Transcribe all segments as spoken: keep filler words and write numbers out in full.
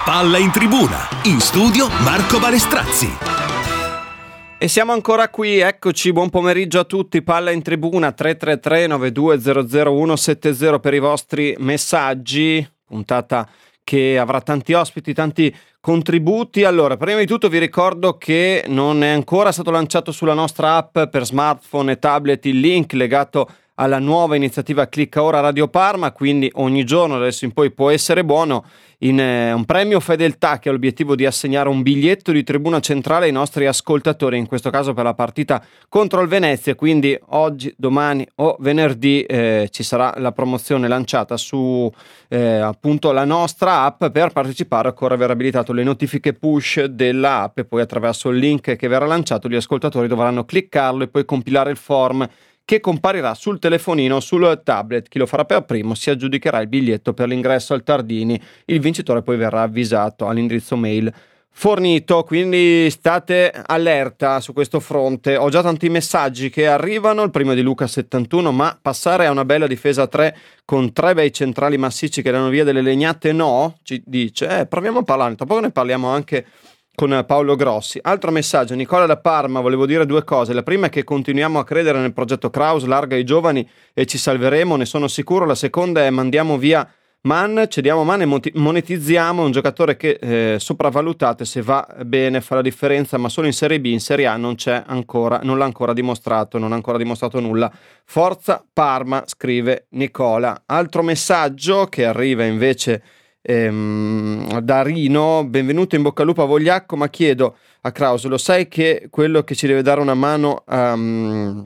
Palla in tribuna, in studio Marco Balestrazzi. E siamo ancora qui, eccoci, buon pomeriggio a tutti. Palla in tribuna, tre tre tre nove due zero zero uno sette zero per i vostri messaggi, puntata che avrà tanti ospiti, tanti contributi. Allora, prima di tutto vi ricordo che non è ancora stato lanciato sulla nostra app per smartphone e tablet il link legato alla nuova iniziativa Clicca Ora Radio Parma, quindi ogni giorno adesso in poi può essere buono in eh, un premio fedeltà che ha l'obiettivo di assegnare un biglietto di tribuna centrale ai nostri ascoltatori, in questo caso per la partita contro il Venezia. Quindi oggi, domani o venerdì eh, ci sarà la promozione lanciata su eh, appunto la nostra app. Per partecipare occorre aver abilitato le notifiche push della app e poi attraverso il link che verrà lanciato gli ascoltatori dovranno cliccarlo e poi compilare il form che comparirà sul telefonino o sul tablet. Chi lo farà per primo si aggiudicherà il biglietto per l'ingresso al Tardini. Il vincitore poi verrà avvisato all'indirizzo mail fornito, quindi state allerta su questo fronte. Ho già tanti messaggi che arrivano, il primo di Luca settantuno: ma passare a una bella difesa a tre con tre bei centrali massicci che danno via delle legnate, no? Ci dice, eh, proviamo a parlare, tra poco ne parliamo anche con Paolo Grossi. Altro messaggio, Nicola da Parma: volevo dire due cose. La prima è che continuiamo a credere nel progetto Kraus, larga i giovani e ci salveremo, ne sono sicuro. La seconda è mandiamo via Man, cediamo Man e monetizziamo un giocatore che eh, sopravvalutato, e se va bene fa la differenza, ma solo in Serie B, in Serie A non c'è ancora, non l'ha ancora dimostrato, non ha ancora dimostrato nulla. Forza Parma, scrive Nicola. Altro messaggio che arriva invece Ehm, da Rino: benvenuto, in bocca al lupo a Vogliacco, ma chiedo a Kraus, lo sai che quello che ci deve dare una mano um,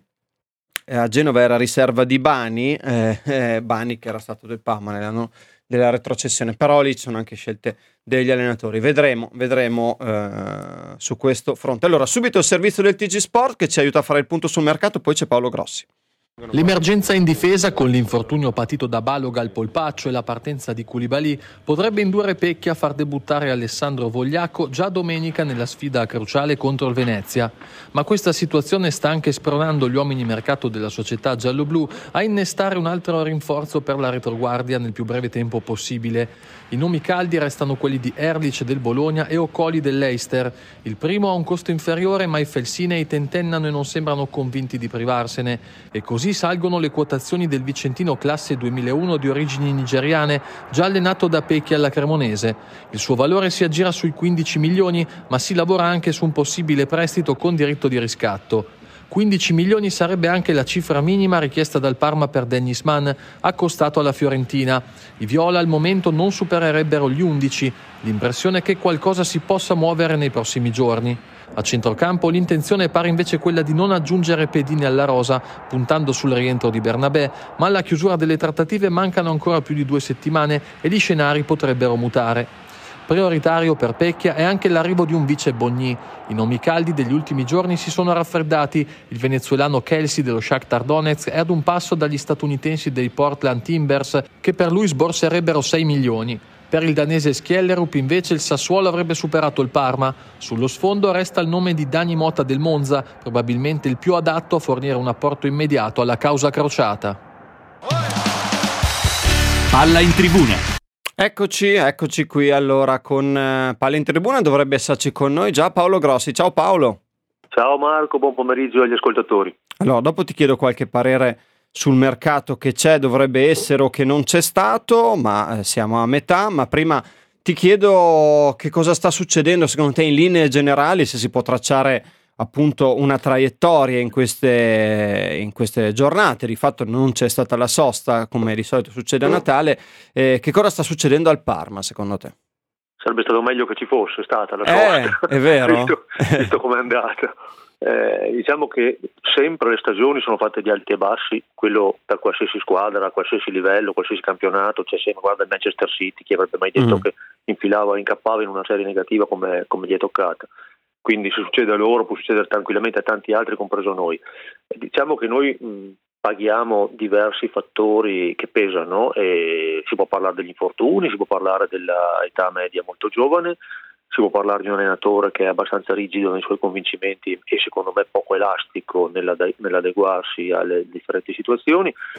a Genova era riserva di Bani, eh, eh, Bani che era stato del Parma nell'anno della retrocessione, però lì ci sono anche scelte degli allenatori. Vedremo, vedremo eh, su questo fronte. Allora, subito il servizio del T G Sport che ci aiuta a fare il punto sul mercato, poi c'è Paolo Grossi. L'emergenza in difesa, con l'infortunio patito da Baloga al polpaccio e la partenza di Koulibaly, potrebbe indurre Pecchia a far debuttare Alessandro Vogliacco già domenica nella sfida cruciale contro il Venezia. Ma questa situazione sta anche spronando gli uomini mercato della società gialloblu a innestare un altro rinforzo per la retroguardia nel più breve tempo possibile. I nomi caldi restano quelli di Erlich del Bologna e Okoli dell'Eister. Il primo ha un costo inferiore, ma i felsinei tentennano e non sembrano convinti di privarsene. E così salgono le quotazioni del vicentino classe duemilauno di origini nigeriane, già allenato da Pecchi alla Cremonese. Il suo valore si aggira sui quindici milioni, ma si lavora anche su un possibile prestito con diritto di riscatto. quindici milioni sarebbe anche la cifra minima richiesta dal Parma per Dennis Mann, accostato alla Fiorentina. I viola al momento non supererebbero gli undici. L'impressione è che qualcosa si possa muovere nei prossimi giorni. A centrocampo l'intenzione pare invece quella di non aggiungere pedine alla rosa, puntando sul rientro di Bernabé, ma alla chiusura delle trattative mancano ancora più di due settimane e gli scenari potrebbero mutare. Prioritario per Pecchia è anche l'arrivo di un vice Bogny. I nomi caldi degli ultimi giorni si sono raffreddati. Il venezuelano Kelsey dello Shakhtar Donetsk è ad un passo dagli statunitensi dei Portland Timbers, che per lui sborserebbero sei milioni. Per il danese Skjellerup invece il Sassuolo avrebbe superato il Parma. Sullo sfondo resta il nome di Dani Mota del Monza, probabilmente il più adatto a fornire un apporto immediato alla causa crociata. Palla in tribuna. Eccoci, eccoci qui allora con eh, Palla in tribuna. Dovrebbe esserci con noi già Paolo Grossi. Ciao Paolo. Ciao Marco, buon pomeriggio agli ascoltatori. Allora, dopo ti chiedo qualche parere sul mercato che c'è, dovrebbe essere o che non c'è stato, ma eh, siamo a metà. Ma prima ti chiedo che cosa sta succedendo secondo te in linee generali, se si può tracciare appunto una traiettoria in queste, in queste giornate. Di fatto non c'è stata la sosta come di solito succede a Natale. Eh, che cosa sta succedendo al Parma secondo te? Sarebbe stato meglio che ci fosse stata la eh, sosta, è vero. visto, visto come è andata. Eh, diciamo che sempre le stagioni sono fatte di alti e bassi, quello per qualsiasi squadra, a qualsiasi livello, qualsiasi campionato. C'è sempre, guarda il Manchester City, chi avrebbe mai detto mm. che infilava, incappava in una serie negativa come, come gli è toccata. Quindi se succede a loro può succedere tranquillamente a tanti altri, compreso noi. E diciamo che noi mh, paghiamo diversi fattori che pesano, e si può parlare degli infortuni, si può parlare dell'età media molto giovane, si può parlare di un allenatore che è abbastanza rigido nei suoi convincimenti e secondo me poco elastico nell'ade- nell'adeguarsi alle differenti situazioni.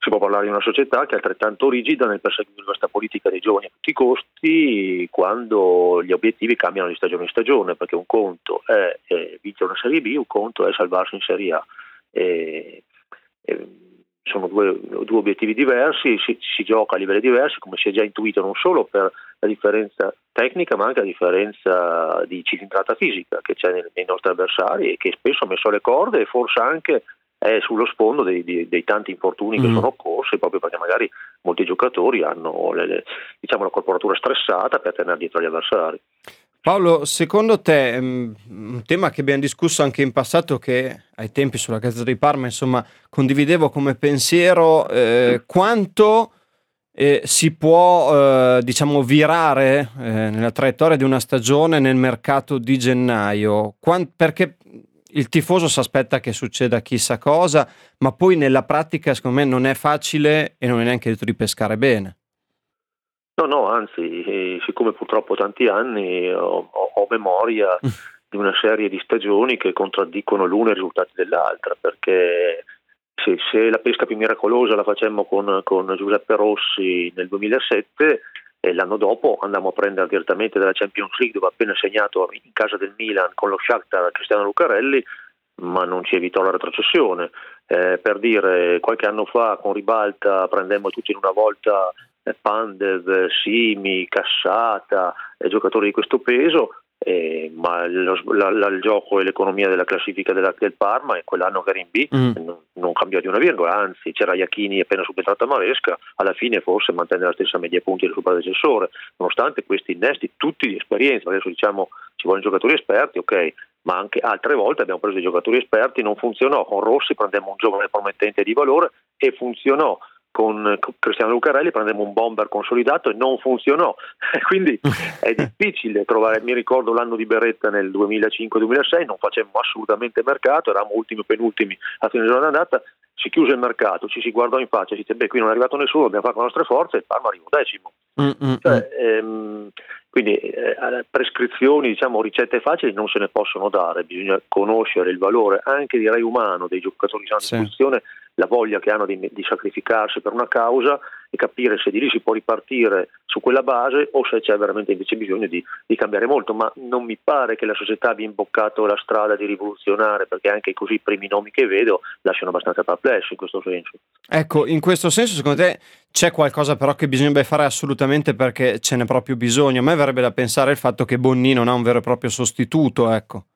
si può parlare di una società che è altrettanto rigida nel perseguire questa politica dei giovani a tutti i costi quando gli obiettivi cambiano di stagione in stagione, perché un conto è, è vincere una Serie B, un conto è salvarsi in Serie A. E, e sono due, due obiettivi diversi, si, si gioca a livelli diversi, come si è già intuito, non solo per la differenza tecnica ma anche la differenza di cilindrata fisica che c'è nei, nei nostri avversari e che spesso ha messo alle corde e forse anche è sullo sfondo dei, dei, dei tanti infortuni che mm. sono occorsi, proprio perché magari molti giocatori hanno le, le, diciamo, la corporatura stressata per tenere dietro gli avversari. Paolo, secondo te, un tema che abbiamo discusso anche in passato, che ai tempi sulla Gazzetta di Parma insomma condividevo come pensiero, eh, quanto eh, si può eh, diciamo virare eh, nella traiettoria di una stagione nel mercato di gennaio, Quant- perché il tifoso si aspetta che succeda chissà cosa, ma poi nella pratica secondo me non è facile e non è neanche detto di pescare bene. No, no, anzi, eh, siccome purtroppo tanti anni ho, ho, ho memoria di una serie di stagioni che contraddicono l'una i risultati dell'altra, perché se, se la pesca più miracolosa la facemmo con, con Giuseppe Rossi nel duemilasette, e l'anno dopo andammo a prendere direttamente dalla Champions League, dove ha appena segnato in casa del Milan con lo Shakhtar Cristiano Lucarelli, ma non ci evitò la retrocessione. Eh, per dire, qualche anno fa con Ribalta prendemmo tutti in una volta eh, Pandev, Simi, Cassata, eh, giocatori di questo peso, eh, ma lo, la, la, il gioco e l'economia della classifica della, del Parma, e quell'anno che era in B mm. non, non cambiò di una virgola, anzi c'era Iachini appena subentrato a Maresca, alla fine forse mantenne la stessa media punti del suo predecessore, nonostante questi innesti tutti di esperienza. Adesso diciamo ci vogliono giocatori esperti, ok, ma anche altre volte abbiamo preso dei giocatori esperti, non funzionò. Con Rossi prendemmo un giovane promettente di valore e funzionò. Con Cristiano Lucarelli prendemmo un bomber consolidato e non funzionò. Quindi è difficile trovare. Mi ricordo l'anno di Beretta nel duemilacinque duemilasei, non facemmo assolutamente mercato, eravamo ultimi o penultimi a fine giornata andata, si chiuse il mercato, ci si guardò in faccia, si dice beh, qui non è arrivato nessuno, dobbiamo fare con le nostre forze, e il Parma arrivò decimo. Mm-hmm. Cioè, ehm, quindi eh, prescrizioni, diciamo ricette facili non se ne possono dare, bisogna conoscere il valore anche direi umano dei giocatori che sono a disposizione, sì. La voglia che hanno di, di sacrificarsi per una causa e capire se di lì si può ripartire su quella base o se c'è veramente invece bisogno di, di cambiare molto, ma non mi pare che la società abbia imboccato la strada di rivoluzionare, perché anche così i primi nomi che vedo lasciano abbastanza perplessi in questo senso. Ecco, in questo senso secondo te c'è qualcosa però che bisognerebbe fare assolutamente perché ce n'è proprio bisogno? A me verrebbe da pensare il fatto che Bonni non ha un vero e proprio sostituto, ecco.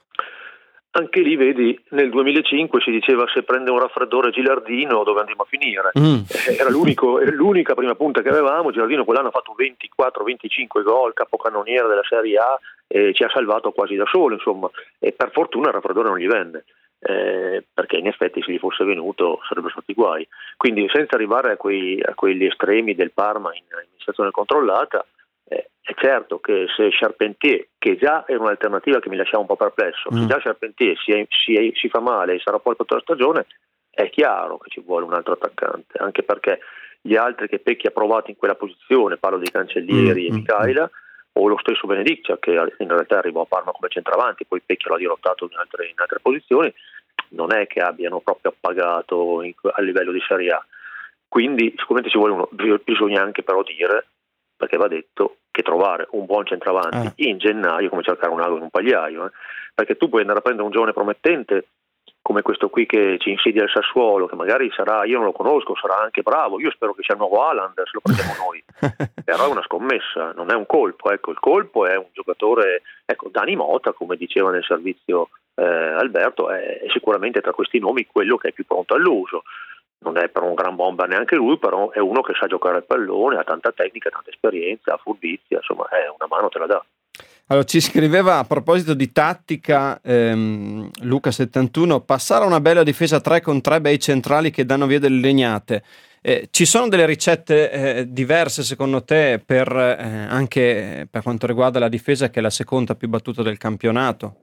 Anche lì, vedi, nel duemilacinque si diceva se prende un raffreddore Gilardino dove andiamo a finire. Mm. Era, l'unico, era l'unica prima punta che avevamo. Gilardino quell'anno ha fatto ventiquattro venticinque gol, capocannoniere della Serie A, e ci ha salvato quasi da solo, insomma. E per fortuna il raffreddore non gli venne, eh, perché in effetti se gli fosse venuto sarebbero stati guai. Quindi senza arrivare a, quei, a quegli estremi del Parma in amministrazione controllata, Eh, è certo che se Charpentier, che già è un'alternativa che mi lasciava un po' perplesso, mm. se già Charpentier si, è, si, è, si fa male e sarà poi tutta la stagione, è chiaro che ci vuole un altro attaccante, anche perché gli altri che Pecchi ha provato in quella posizione, parlo di Cancellieri mm. e Micaela, o lo stesso Benediccia, che in realtà arrivò a Parma come centravanti, poi Pecchi l'ha dirottato in altre, in altre posizioni, non è che abbiano proprio appagato in, a livello di Serie A. Quindi sicuramente ci vuole uno, bisogna anche però dire, perché va detto che trovare un buon centravanti ah. in gennaio è come cercare un ago in un pagliaio, eh? Perché tu puoi andare a prendere un giovane promettente come questo qui che ci insidia il Sassuolo, che magari sarà, io non lo conosco, sarà anche bravo, io spero che sia il nuovo Haaland, se lo prendiamo noi, però è una scommessa, non è un colpo, ecco, il colpo è un giocatore, ecco, Dani Mota, come diceva nel servizio eh, Alberto, è, è sicuramente tra questi nomi quello che è più pronto all'uso. Non è per un gran bomba neanche lui, però è uno che sa giocare al pallone, ha tanta tecnica, tanta esperienza, ha furbizia, insomma, è una mano te la dà. Allora, ci scriveva a proposito di tattica ehm, Luca settantuno, passare a una bella difesa tre con tre bei centrali che danno via delle legnate. Eh, ci sono delle ricette eh, diverse secondo te per eh, anche per quanto riguarda la difesa, che è la seconda più battuta del campionato?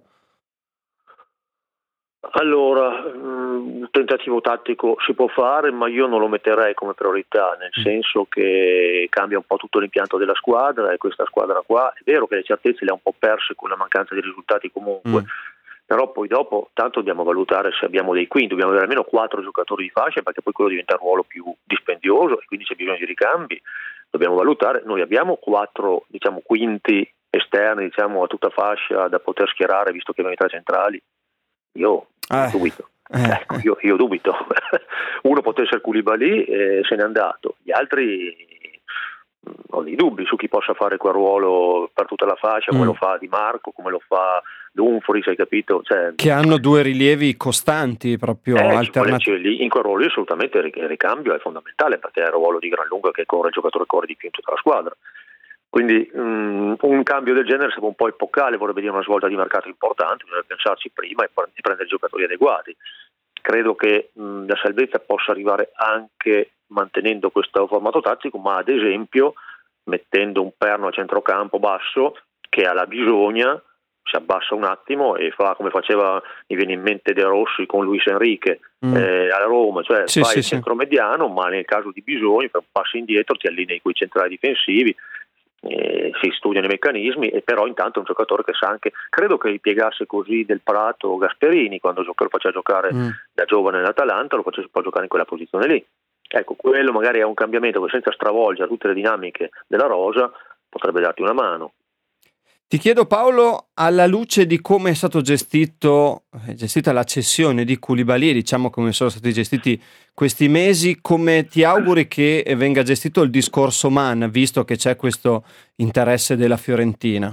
Allora, un tentativo tattico si può fare, ma io non lo metterei come priorità, nel senso che cambia un po' tutto l'impianto della squadra, e questa squadra qua è vero che le certezze le ha un po' perse con la mancanza di risultati comunque, mm. però poi dopo tanto dobbiamo valutare se abbiamo dei quinti, dobbiamo avere almeno quattro giocatori di fascia, perché poi quello diventa un ruolo più dispendioso e quindi c'è bisogno di ricambi. Dobbiamo valutare, noi abbiamo quattro diciamo quinti esterni diciamo a tutta fascia da poter schierare, visto che abbiamo i tre centrali. Io eh. dubito. Eh. Ecco, io, io dubito. Uno poteva essere Koulibaly e se n'è andato, gli altri ho dei dubbi su chi possa fare quel ruolo per tutta la fascia, come mm. lo fa Di Marco, come lo fa Dumfries, hai capito? Cioè, che hanno due rilievi costanti proprio eh, alternativi. In quel ruolo lì assolutamente il ricambio è fondamentale, perché è il ruolo di gran lunga che corre il giocatore corre di più in tutta la squadra. Quindi um, un cambio del genere sarebbe un po' epocale, vorrebbe dire una svolta di mercato importante, bisogna pensarci prima e prendere giocatori adeguati. Credo che mh, la salvezza possa arrivare anche mantenendo questo formato tattico, ma ad esempio mettendo un perno a centrocampo basso che alla bisogna si abbassa un attimo e fa come faceva, mi viene in mente De Rossi con Luis Enrique mm. eh, alla Roma, cioè sì, fai sì, il centro mediano, ma nel caso di bisogno fai un passo indietro, ti allinei con i centrali difensivi. Eh, si studiano i meccanismi, e però intanto è un giocatore che sa anche, credo che ripiegasse così Del Prato Gasperini quando lo faceva giocare mm. da giovane nell'Atalanta, lo faceva poi giocare in quella posizione lì. Ecco, quello magari è un cambiamento che senza stravolgere tutte le dinamiche della rosa potrebbe darti una mano. Ti chiedo, Paolo, alla luce di come è stato gestito gestita la cessione di Koulibaly, diciamo come sono stati gestiti questi mesi, come ti auguri che venga gestito il discorso Man, visto che c'è questo interesse della Fiorentina?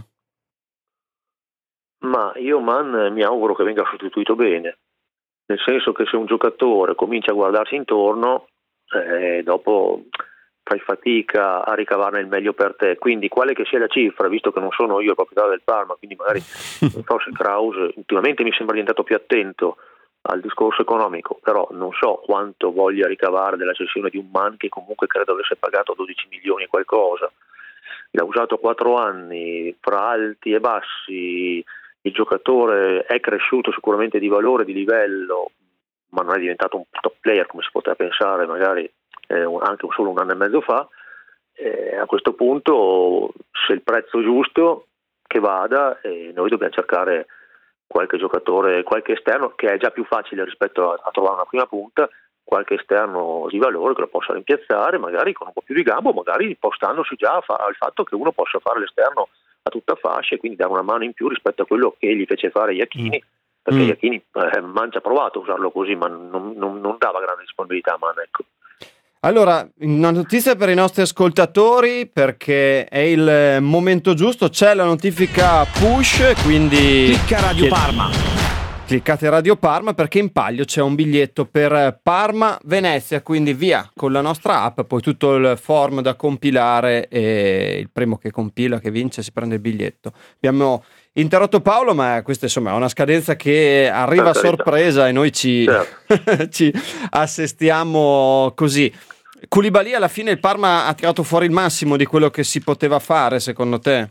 Ma io Man mi auguro che venga sostituito bene, nel senso che se un giocatore comincia a guardarsi intorno, eh, dopo fai fatica a ricavarne il meglio per te, quindi quale che sia la cifra, visto che non sono io il proprietario del Parma, quindi magari forse Kraus ultimamente mi sembra diventato più attento al discorso economico, però non so quanto voglia ricavare della cessione di un Man che comunque credo avesse pagato dodici milioni e qualcosa, l'ha usato quattro anni, fra alti e bassi, il giocatore è cresciuto sicuramente di valore, di livello, ma non è diventato un top player come si poteva pensare magari Eh, anche solo un anno e mezzo fa. Eh, a questo punto, se il prezzo è giusto, che vada, e noi dobbiamo cercare qualche giocatore, qualche esterno, che è già più facile rispetto a, a trovare una prima punta, qualche esterno di valore che lo possa rimpiazzare, magari con un po' più di gambo, magari impostandosi già fa- al fatto che uno possa fare l'esterno a tutta fascia e quindi dare una mano in più rispetto a quello che gli fece fare Iachini, perché mm. Iachini eh, Man ci ha provato a usarlo così, ma non, non, non dava grande disponibilità, Man, ecco. Allora, una notizia per i nostri ascoltatori, perché è il momento giusto, c'è la notifica push, quindi clicca Radio Parma. Cliccate Radio Parma, perché in palio c'è un biglietto per Parma Venezia, quindi via con la nostra app, poi tutto il form da compilare e il primo che compila, che vince, si prende il biglietto. Abbiamo interrotto Paolo, ma questa insomma è una scadenza che arriva a sorpresa e noi ci, certo. ci assestiamo così. Koulibaly, alla fine il Parma ha tirato fuori il massimo di quello che si poteva fare, secondo te?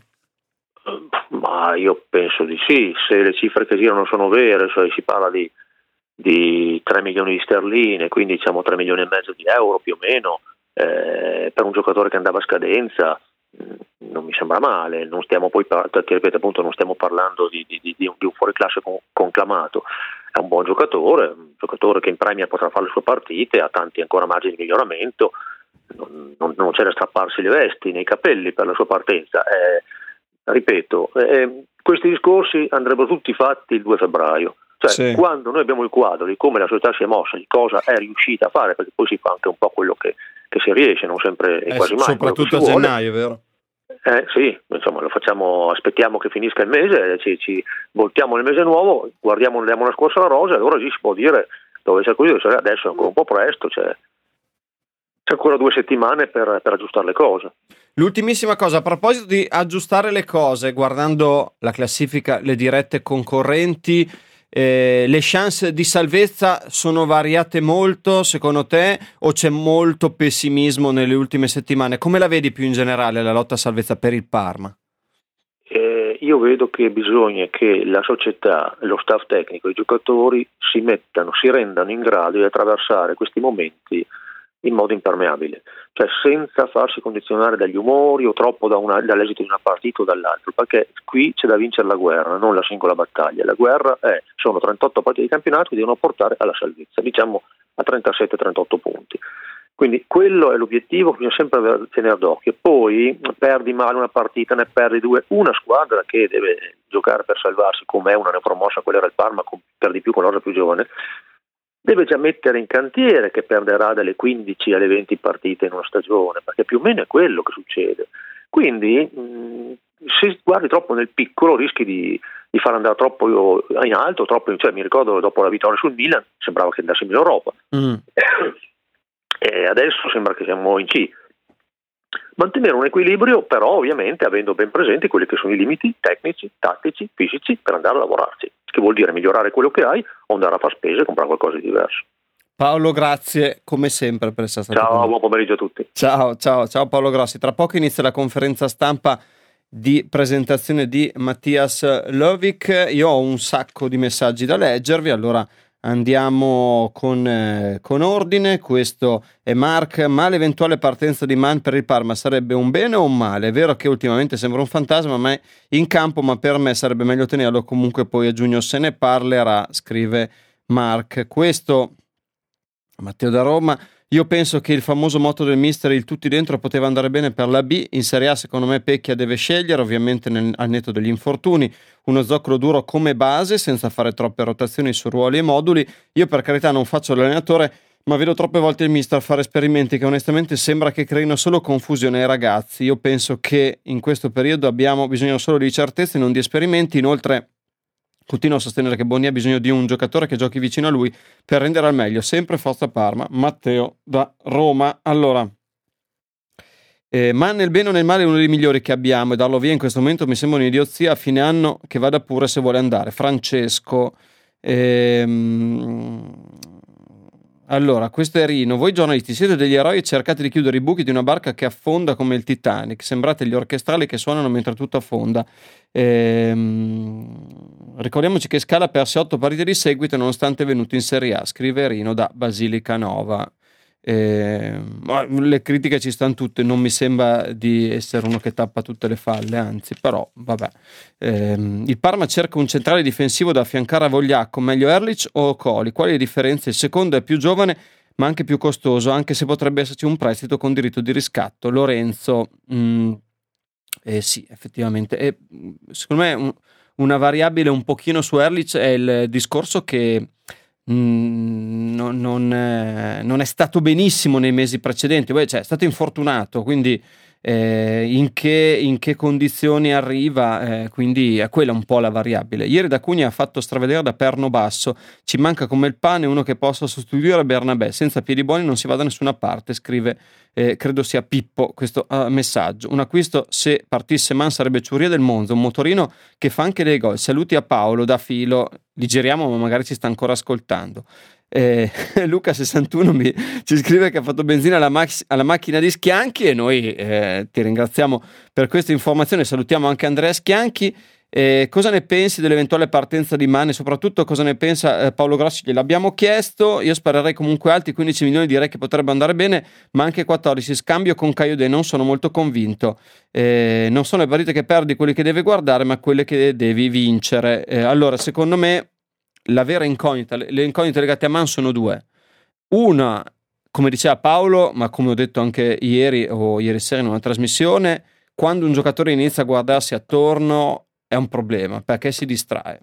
Ma io penso di sì, se le cifre che girano sono vere, cioè si parla di, di tre milioni di sterline, quindi diciamo tre milioni e mezzo di euro più o meno, eh, per un giocatore che andava a scadenza, mh, non mi sembra male. Non stiamo poi, ti ripeto appunto, non stiamo parlando di, di, di, un, di un fuoriclasse con, conclamato. È un buon giocatore, un giocatore che in Premier potrà fare le sue partite, ha tanti ancora margini di miglioramento, non, non, non c'è da strapparsi le vesti nei capelli per la sua partenza. Eh, ripeto, eh, questi discorsi andrebbero tutti fatti il due febbraio, cioè sì. Quando noi abbiamo il quadro di come la società si è mossa, di cosa è riuscita a fare, perché poi si fa anche un po' quello che, che si riesce, non sempre e eh, quasi mai. Soprattutto a gennaio, vero? Eh sì, insomma lo facciamo, aspettiamo che finisca il mese, ci, ci voltiamo nel mese nuovo, guardiamo, diamo una scorsa alla rosa e allora sì, si può dire dove c'è così, adesso è ancora un po' presto, c'è, c'è ancora due settimane per, per aggiustare le cose. L'ultimissima cosa, a proposito di aggiustare le cose, guardando la classifica, le dirette concorrenti, eh, le chance di salvezza sono variate molto secondo te o c'è molto pessimismo nelle ultime settimane? Come la vedi più in generale la lotta a salvezza per il Parma? Eh, io vedo che bisogna che la società, lo staff tecnico, i giocatori si mettano, si rendano in grado di attraversare questi momenti in modo impermeabile, cioè senza farsi condizionare dagli umori o troppo da una, dall'esito di una partita o dall'altro, perché qui c'è da vincere la guerra, non la singola battaglia. La guerra è, sono trentotto partite di campionato che devono portare alla salvezza, diciamo a trentasette trentotto punti. Quindi quello è l'obiettivo che bisogna sempre tenere d'occhio. Poi perdi male una partita, ne perdi due, una squadra che deve giocare per salvarsi, come è una neopromossa, quella era il Parma, con, per di più con l'Orsa più giovane, deve già mettere in cantiere che perderà dalle quindici alle venti partite in una stagione, perché più o meno è quello che succede. Quindi mh, se guardi troppo nel piccolo rischi di, di far andare troppo in alto, troppo in, cioè mi ricordo dopo la vittoria sul Milan sembrava che andassimo in Europa. Mm. E adesso sembra che siamo in C. Mantenere un equilibrio, però ovviamente avendo ben presenti quelli che sono i limiti tecnici, tattici, fisici per andare a lavorarci, che vuol dire migliorare quello che hai o andare a fare spese e comprare qualcosa di diverso. Paolo, grazie come sempre per essere stato ciao, con buon pomeriggio a tutti. Ciao, ciao, ciao Paolo Grossi. Tra poco inizia la conferenza stampa di presentazione di Mattias Lovic. Io ho un sacco di messaggi da leggervi, allora andiamo con, eh, con ordine. Questo è Mark. Ma l'eventuale partenza di Mann per il Parma sarebbe un bene o un male? È vero che ultimamente sembra un fantasma, ma è in campo, ma per me sarebbe meglio tenerlo. Comunque poi a giugno se ne parlerà, scrive Mark. Questo Matteo da Roma. Io penso che il famoso motto del mister, il tutti dentro, poteva andare bene per la B. In Serie A secondo me Pecchia deve scegliere, ovviamente nel, al netto degli infortuni, uno zoccolo duro come base senza fare troppe rotazioni su ruoli e moduli. Io per carità non faccio l'allenatore, ma vedo troppe volte il mister fare esperimenti che onestamente sembra che creino solo confusione ai ragazzi. Io penso che in questo periodo abbiamo bisogno solo di certezze e non di esperimenti. Inoltre continuo a sostenere che Bonni ha bisogno di un giocatore che giochi vicino a lui per rendere al meglio. Sempre forza Parma. Matteo da Roma. Allora, eh, ma nel bene o nel male è uno dei migliori che abbiamo e darlo via in questo momento mi sembra un'idiozia. A fine anno che vada pure se vuole andare. Francesco. Ehm... Allora, questo è Rino. Voi giornalisti siete degli eroi e cercate di chiudere i buchi di una barca che affonda come il Titanic. Sembrate gli orchestrali che suonano mentre tutto affonda. Ehm... Ricordiamoci che Scala perse otto partite di seguito nonostante è venuto in Serie A, scrive Rino da Basilica Nova. Ehm... Le critiche ci stanno tutte, non mi sembra di essere uno che tappa tutte le falle, anzi, però vabbè. Ehm... Il Parma cerca un centrale difensivo da affiancare a Vogliacco, meglio Erlich o Coli? Quali le differenze? Il secondo è più giovane ma anche più costoso, anche se potrebbe esserci un prestito con diritto di riscatto. Lorenzo, mh, eh sì, effettivamente. E, secondo me un, una variabile un pochino su Erlich è il discorso che mh, non, non, è, non è stato benissimo nei mesi precedenti, cioè è stato infortunato, quindi eh, in, che, in che condizioni arriva, eh, quindi è quella un po' la variabile. Ieri da Cugna ha fatto stravedere da perno basso, ci manca come il pane uno che possa sostituire Bernabé, senza piedi buoni non si va da nessuna parte, scrive eh, credo sia Pippo questo uh, messaggio. Un acquisto se partisse Man sarebbe Ciuria del Monza, un motorino che fa anche dei gol. Saluti a Paolo da Filo, li giriamo ma magari ci sta ancora ascoltando. Eh, Luca sessantuno mi, ci scrive che ha fatto benzina alla, max, alla macchina di Schianchi e noi eh, ti ringraziamo per questa informazione. Salutiamo anche Andrea Schianchi. Eh, cosa ne pensi dell'eventuale partenza di Mann e soprattutto cosa ne pensa eh, Paolo Grossi? Gliel'abbiamo chiesto. Io sparerei comunque alti quindici milioni, direi che potrebbe andare bene, ma anche quattordici scambio con Caiode non sono molto convinto. Eh, non sono le partite che perdi quelli che devi guardare ma quelle che devi vincere. Eh, allora secondo me la vera incognita, le incognite legate a Man sono due. Una, come diceva Paolo, ma come ho detto anche ieri o ieri sera in una trasmissione, quando un giocatore inizia a guardarsi attorno è un problema, perché si distrae.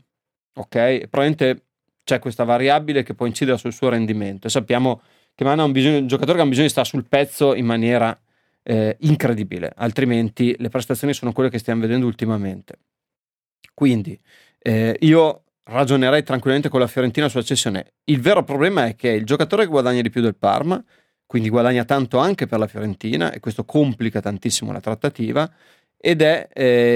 Ok? Probabilmente c'è questa variabile che può incidere sul suo rendimento. E sappiamo che Man ha un, bisogno, un giocatore che ha bisogno di stare sul pezzo in maniera eh, incredibile, altrimenti le prestazioni sono quelle che stiamo vedendo ultimamente. Quindi eh, io ragionerei tranquillamente con la Fiorentina sulla cessione. Il vero problema è che è il giocatore che guadagna di più del Parma, quindi guadagna tanto anche per la Fiorentina e questo complica tantissimo la trattativa, ed è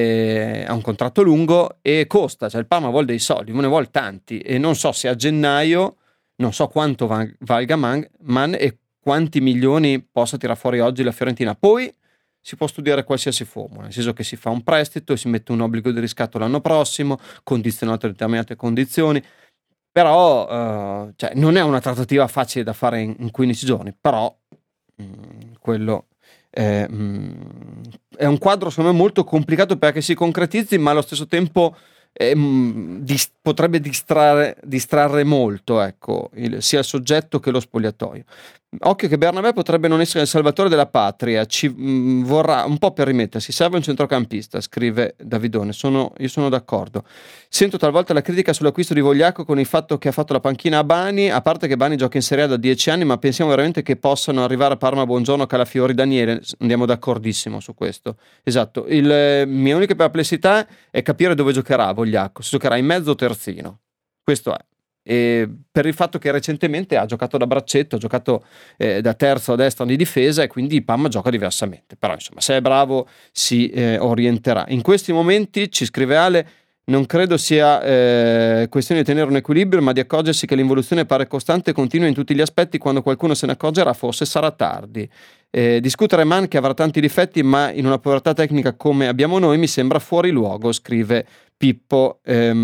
eh, ha un contratto lungo e costa, cioè il Parma vuole dei soldi, ne vuole tanti e non so se a gennaio, non so quanto va, valga Man, Man e quanti milioni possa tirare fuori oggi la Fiorentina. Poi si può studiare qualsiasi formula, nel senso che si fa un prestito e si mette un obbligo di riscatto l'anno prossimo, condizionato a determinate condizioni, però uh, cioè, non è una trattativa facile da fare in, in quindici giorni, però mh, quello è, mh, è un quadro secondo me molto complicato perché si concretizzi, ma allo stesso tempo eh, mh, dis- potrebbe distrarre, distrarre molto, ecco, il, sia il soggetto che lo spogliatoio. Occhio che Bernabé potrebbe non essere il salvatore della patria, ci mh, vorrà un po' per rimettersi, serve un centrocampista, scrive Davidone, sono, io sono d'accordo. Sento talvolta la critica sull'acquisto di Vogliacco con il fatto che ha fatto la panchina a Bani, a parte che Bani gioca in Serie A da dieci anni, ma pensiamo veramente che possano arrivare a Parma Buongiorno, Calafiori, Daniele, andiamo d'accordissimo su questo. Esatto, il, eh, mia unica perplessità è capire dove giocherà Vogliacco, se giocherà in mezzo o terzino, questo è. E per il fatto che recentemente ha giocato da braccetto, ha giocato eh, da terzo a destra di difesa e quindi Parma gioca diversamente, però insomma se è bravo si eh, orienterà. In questi momenti, ci scrive Ale, non credo sia eh, questione di tenere un equilibrio, ma di accorgersi che l'involuzione pare costante e continua in tutti gli aspetti. Quando qualcuno se ne accorgerà forse sarà tardi. Eh, discutere Man che avrà tanti difetti ma in una povertà tecnica come abbiamo noi mi sembra fuori luogo, scrive Pippo.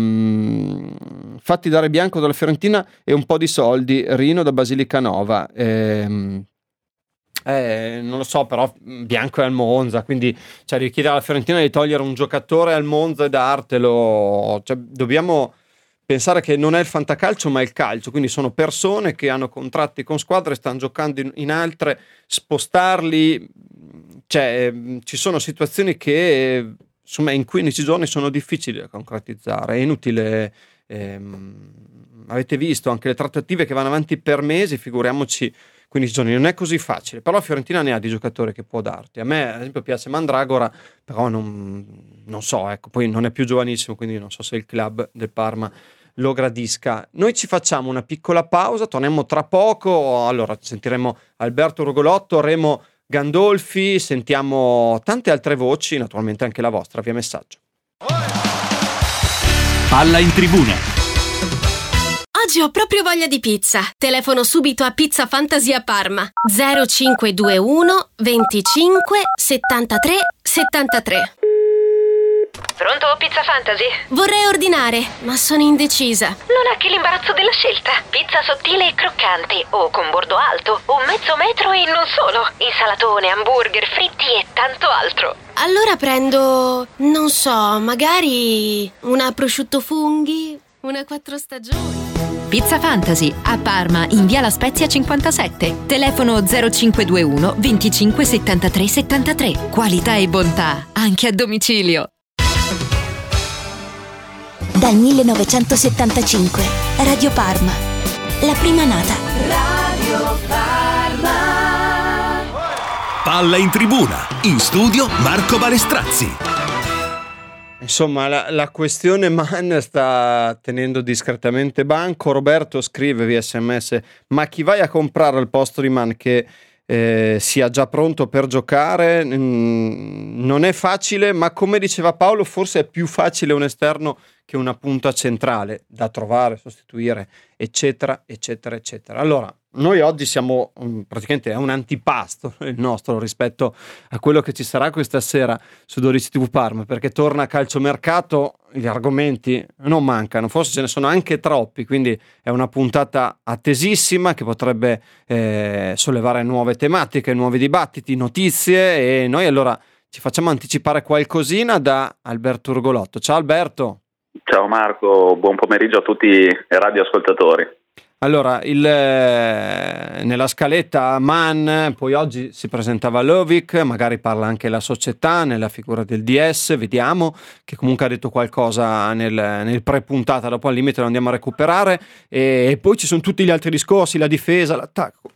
Ehm, fatti dare Bianco dalla Fiorentina e un po' di soldi, Rino da Basilicata. Ehm, eh, non lo so, però Bianco è al Monza, quindi cioè, richiedere alla Fiorentina di togliere un giocatore al Monza e dartelo, cioè, dobbiamo pensare che non è il fantacalcio ma il calcio, quindi sono persone che hanno contratti con squadre, stanno giocando in, in altre, spostarli, cioè ci sono situazioni che insomma in quindici giorni sono difficili da concretizzare, è inutile, ehm, avete visto anche le trattative che vanno avanti per mesi, figuriamoci quindici giorni, non è così facile, però Fiorentina ne ha di giocatori che può darti. A me ad esempio piace Mandragora, però non, non so, ecco, poi non è più giovanissimo, quindi non so se il club del Parma lo gradisca. Noi ci facciamo una piccola pausa, torniamo tra poco, allora sentiremo Alberto Rugolotto, Remo Gandolfi, sentiamo tante altre voci, naturalmente anche la vostra via messaggio. Palla in tribuna. Oggi ho proprio voglia di pizza. Telefono subito a Pizza Fantasia Parma. zero cinque due uno venticinque settantatré settantatré. Pronto, Pizza Fantasy? Vorrei ordinare, ma sono indecisa. Non ha che l'imbarazzo della scelta. Pizza sottile e croccante, o con bordo alto, o mezzo metro e non solo. Insalatone, hamburger, fritti e tanto altro. Allora prendo, non so, magari una prosciutto funghi, una quattro stagioni. Pizza Fantasy a Parma in via La Spezia cinquantasette. Telefono zero cinque due uno venticinque settantatré settantatré. Qualità e bontà anche a domicilio. Dal millenovecentosettantacinque Radio Parma, la prima nata. Radio Parma. Palla in tribuna, in studio Marco Balestrazzi. Insomma, la, la questione Man sta tenendo discretamente banco. Roberto scrive via sms: ma chi vai a comprare al posto di Man che eh, sia già pronto per giocare? Mm, non è facile, ma come diceva Paolo, forse è più facile un esterno che una punta centrale da trovare, sostituire, eccetera, eccetera, eccetera. Allora, noi oggi siamo um, praticamente a un antipasto il nostro rispetto a quello che ci sarà questa sera su dodici tivù Parma, perché torna a calciomercato, gli argomenti non mancano, forse ce ne sono anche troppi, quindi è una puntata attesissima che potrebbe eh, sollevare nuove tematiche, nuovi dibattiti, notizie, e noi allora ci facciamo anticipare qualcosina da Alberto Urgolotto. Ciao Alberto. Ciao Marco, buon pomeriggio a tutti i radioascoltatori. Allora, il, eh, nella scaletta Man, poi oggi si presentava Lovic, magari parla anche la società nella figura del D S, vediamo, che comunque ha detto qualcosa nel, nel pre-puntata, dopo al limite lo andiamo a recuperare, e, e poi ci sono tutti gli altri discorsi, la difesa, l'attacco.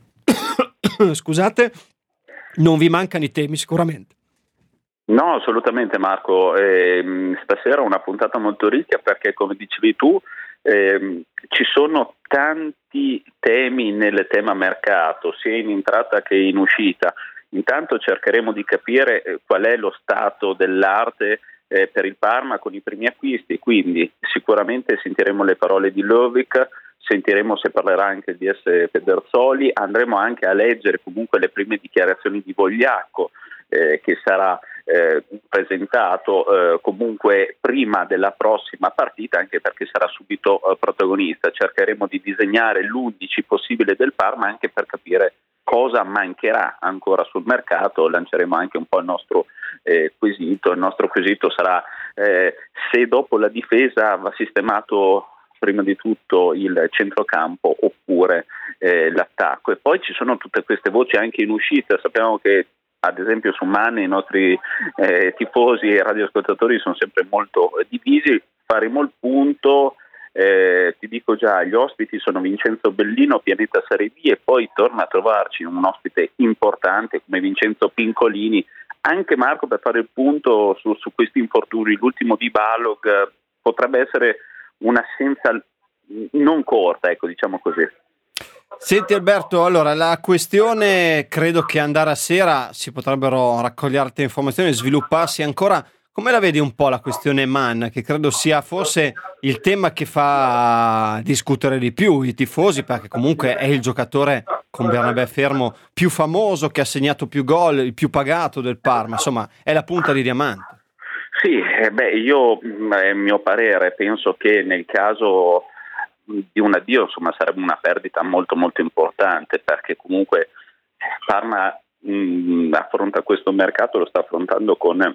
Scusate, non vi mancano i temi sicuramente. No, assolutamente Marco, eh, stasera una puntata molto ricca perché, come dicevi tu, eh, ci sono tanti temi nel tema mercato, sia in entrata che in uscita. Intanto cercheremo di capire eh, qual è lo stato dell'arte eh, per il Parma con i primi acquisti, quindi sicuramente sentiremo le parole di Lovic, sentiremo se parlerà anche di S. Pedersoli, andremo anche a leggere comunque le prime dichiarazioni di Vogliacco, eh, che sarà Eh, presentato eh, comunque prima della prossima partita, anche perché sarà subito eh, protagonista. Cercheremo di disegnare l'undici possibile del Parma, anche per capire cosa mancherà ancora sul mercato. Lanceremo anche un po' il nostro eh, quesito. Il nostro quesito sarà eh, se dopo la difesa va sistemato prima di tutto il centrocampo oppure eh, l'attacco. E poi ci sono tutte queste voci anche in uscita. Sappiamo che ad esempio su Mane i nostri eh, tifosi e radioascoltatori sono sempre molto divisi. Faremo il punto. Eh, ti dico già, gli ospiti sono Vincenzo Bellino, Pianeta Serie B, e poi torna a trovarci un ospite importante come Vincenzo Pincolini, anche Marco, per fare il punto su, su questi infortuni. L'ultimo di Balog eh, potrebbe essere un'assenza non corta, ecco, diciamo così. Senti Alberto, allora la questione, credo che andare a sera si potrebbero raccogliere informazioni e svilupparsi ancora. Come la vedi un po' la questione Mann, che credo sia forse il tema che fa discutere di più i tifosi, perché comunque è il giocatore con Bernabé fermo più famoso, che ha segnato più gol, il più pagato del Parma, insomma è la punta di diamante. Sì, eh beh, io, a mio parere, penso che nel caso di un addio, insomma, sarebbe una perdita molto molto importante, perché comunque Parma mh, affronta questo mercato, lo sta affrontando con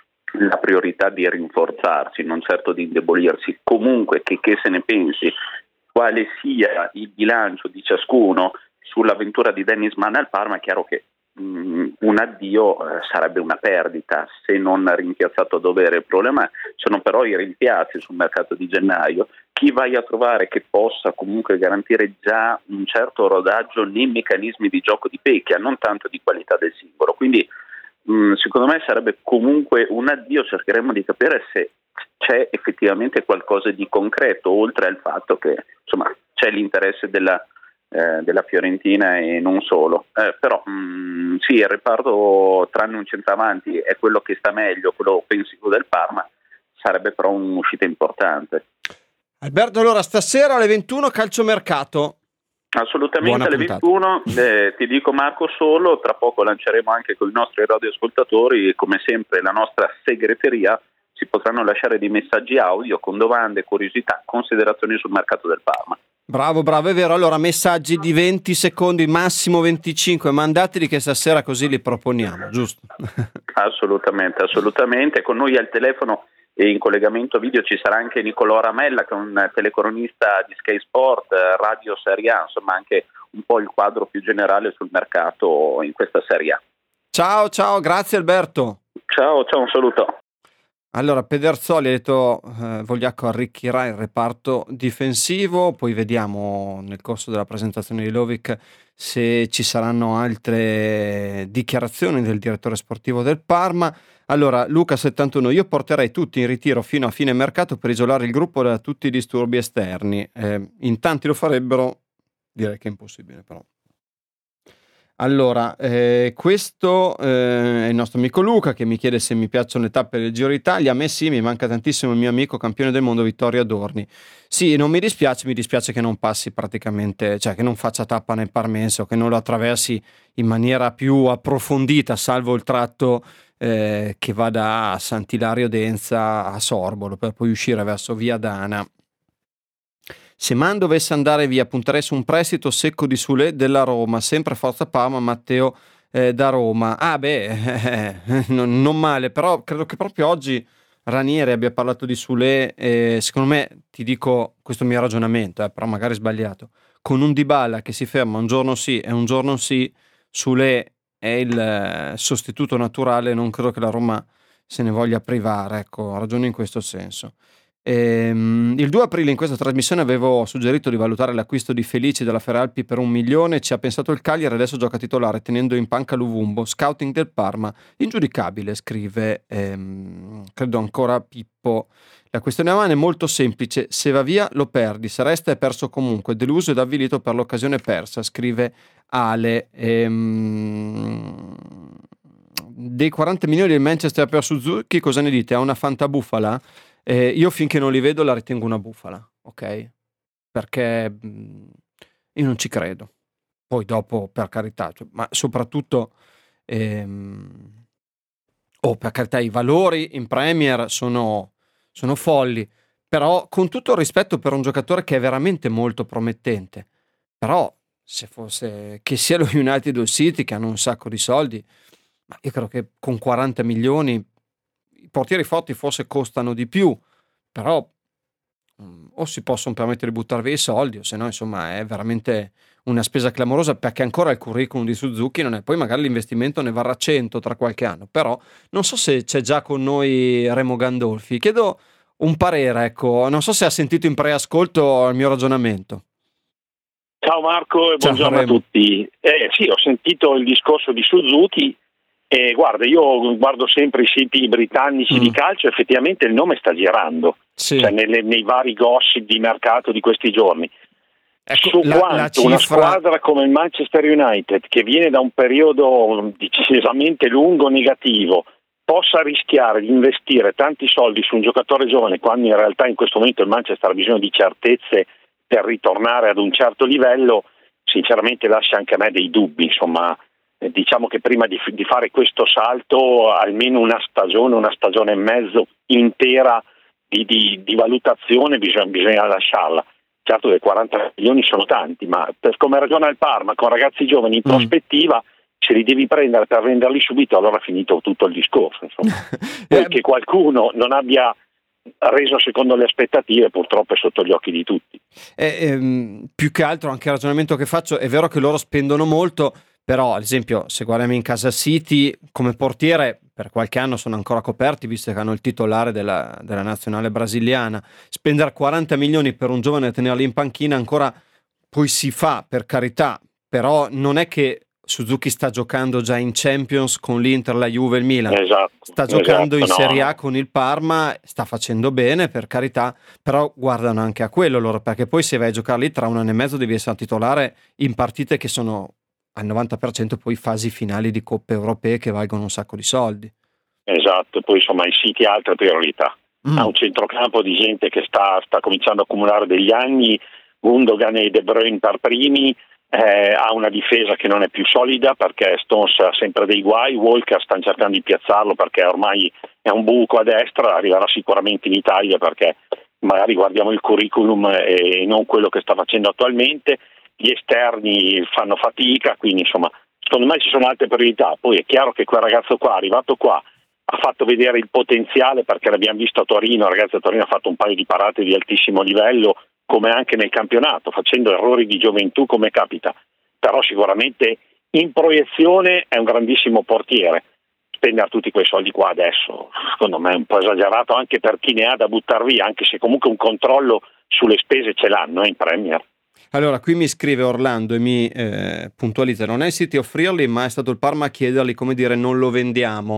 la priorità di rinforzarsi, non certo di indebolirsi. Comunque, che, che se ne pensi, quale sia il bilancio di ciascuno sull'avventura di Dennis Mann al Parma, è chiaro che mh, un addio eh, sarebbe una perdita se non rimpiazzato a dovere. Il problema sono però i rimpiazzi sul mercato di gennaio. Chi vai a trovare che possa comunque garantire già un certo rodaggio nei meccanismi di gioco di Pecchia, non tanto di qualità del singolo. Quindi secondo me sarebbe comunque un addio. Cercheremo di capire se c'è effettivamente qualcosa di concreto, oltre al fatto che insomma c'è l'interesse della, eh, della Fiorentina e non solo. Eh, però mh, sì, il reparto tranne un centravanti è quello che sta meglio, quello offensivo del Parma, sarebbe però un'uscita importante. Alberto, allora stasera alle ventuno calciomercato. Assolutamente alle ventuno, eh, ti dico Marco solo, tra poco lanceremo anche con i nostri radioascoltatori, come sempre la nostra segreteria, si potranno lasciare dei messaggi audio con domande, curiosità, considerazioni sul mercato del Parma. Bravo, bravo, è vero. Allora messaggi di venti secondi, massimo venticinque, mandateli che stasera così li proponiamo, giusto? Assolutamente, assolutamente. Con noi al telefono e in collegamento video ci sarà anche Nicolò Ramella, che è un telecronista di Sky Sport, Radio Serie A, insomma anche un po' il quadro più generale sul mercato in questa Serie A. Ciao, ciao, grazie Alberto. Ciao, ciao, un saluto. Allora, Pedersoli ha detto eh, Vogliacco arricchirà il reparto difensivo, poi vediamo nel corso della presentazione di Lovic se ci saranno altre dichiarazioni del direttore sportivo del Parma. Allora, Luca settantuno, io porterei tutti in ritiro fino a fine mercato per isolare il gruppo da tutti i disturbi esterni. Eh, in tanti lo farebbero, direi che è impossibile però. Allora, eh, questo eh, è il nostro amico Luca che mi chiede se mi piacciono le tappe del Giro d'Italia. A me sì, mi manca tantissimo il mio amico campione del mondo Vittorio Adorni. Sì, non mi dispiace, mi dispiace che non passi praticamente, cioè che non faccia tappa nel Parmense, che non lo attraversi in maniera più approfondita, salvo il tratto eh, che va da Sant'Ilario Denza a Sorbolo per poi uscire verso Via Dana. Se Man dovesse andare via, punterei su un prestito secco di Sule della Roma, sempre Forza Parma, Matteo eh, da Roma. Ah beh, eh, eh, non, non male, però credo che proprio oggi Ranieri abbia parlato di Sule, e secondo me, ti dico questo mio ragionamento, eh, però magari sbagliato, con un Dybala che si ferma un giorno sì e un giorno sì, Sule è il eh, sostituto naturale, non credo che la Roma se ne voglia privare, ecco, ragiono in questo senso. Ehm, il due aprile in questa trasmissione avevo suggerito di valutare l'acquisto di Felici della Feralpi per un milione, ci ha pensato il Cagliari, adesso gioca titolare tenendo in panca Luvumbo, scouting del Parma ingiudicabile, scrive ehm, credo ancora Pippo. La questione a mano è molto semplice, se va via lo perdi, se resta è perso comunque, deluso ed avvilito per l'occasione persa, scrive Ale. ehm... Dei quaranta milioni del Manchester per Suzuki cosa ne dite? Ha una fantabufala? Eh, io finché non li vedo la ritengo una bufala, ok? Perché mh, io non ci credo. Poi dopo, per carità, cioè, ma soprattutto, ehm, oh, per carità, i valori in Premier sono, sono folli, però con tutto il rispetto per un giocatore che è veramente molto promettente, però se fosse che sia lo United o il City, che hanno un sacco di soldi, ma io credo che con quaranta milioni i portieri forti forse costano di più, però um, o si possono permettere di buttare via i soldi, o se no insomma è veramente una spesa clamorosa, perché ancora il curriculum di Suzuki non è, poi magari l'investimento ne varrà cento tra qualche anno. Però non so se c'è già con noi Remo Gandolfi, chiedo un parere, ecco, non so se ha sentito in preascolto il mio ragionamento. Ciao Marco e Ciao, buongiorno Remo. a tutti. Eh, sì, ho sentito il discorso di Suzuki e guarda, io guardo sempre i siti britannici Mm. di calcio, effettivamente il nome sta girando, Sì. cioè nelle- nei vari gossip di mercato di questi giorni. Ecco, Su la- quanto la cifra- una squadra come il Manchester United, che viene da un periodo decisamente lungo negativo, possa rischiare di investire tanti soldi su un giocatore giovane, quando in realtà in questo momento il Manchester ha bisogno di certezze per ritornare ad un certo livello, sinceramente lascia anche a me dei dubbi. Insomma, eh, diciamo che prima di, di fare questo salto almeno una stagione, una stagione e mezzo intera di, di, di valutazione bisogna, bisogna lasciarla. Certo che quaranta milioni sono tanti, ma per come ragiona il Parma, con ragazzi giovani in Mm. prospettiva, se li devi prendere per venderli subito, allora è finito tutto il discorso. Insomma. Poi Eh, che qualcuno non abbia reso secondo le aspettative, purtroppo è sotto gli occhi di tutti. Eh, ehm, più che altro anche il ragionamento che faccio, è vero che loro spendono molto, però ad esempio se guardiamo in casa City come portiere per qualche anno sono ancora coperti, visto che hanno il titolare della, della nazionale brasiliana. Spendere quaranta milioni per un giovane e tenerli in panchina ancora poi si fa, per carità, però non è che Suzuki sta giocando già in Champions con l'Inter, la Juve e il Milan. Esatto, Sta giocando esatto, in no, Serie A no. con il Parma, sta facendo bene, per carità, però guardano anche a quello loro, perché poi se vai a giocare lì tra un anno e mezzo devi essere titolare in partite che sono al novanta per cento poi fasi finali di coppe europee che valgono un sacco di soldi. Esatto, poi insomma il City ha altre priorità. Mm. Ha un centrocampo di gente che sta, sta cominciando a accumulare degli anni, Gundogan e De Bruyne per primi, eh, ha una difesa che non è più solida perché Stones ha sempre dei guai, Walker stanno cercando di piazzarlo perché ormai è un buco a destra, arriverà sicuramente in Italia perché magari guardiamo il curriculum e non quello che sta facendo attualmente, gli esterni fanno fatica, quindi insomma secondo me ci sono altre priorità. Poi è chiaro che quel ragazzo qua, arrivato qua, ha fatto vedere il potenziale perché l'abbiamo visto a Torino, il ragazzo a Torino ha fatto un paio di parate di altissimo livello, come anche nel campionato, facendo errori di gioventù come capita, però sicuramente in proiezione è un grandissimo portiere. Spendere tutti quei soldi qua adesso secondo me è un po' esagerato anche per chi ne ha da buttar via, anche se comunque un controllo sulle spese ce l'hanno eh, in Premier. Allora, qui mi scrive Orlando e mi eh, puntualizza: non è il City a offrirli, ma è stato il Parma a chiederli, come dire, non lo vendiamo.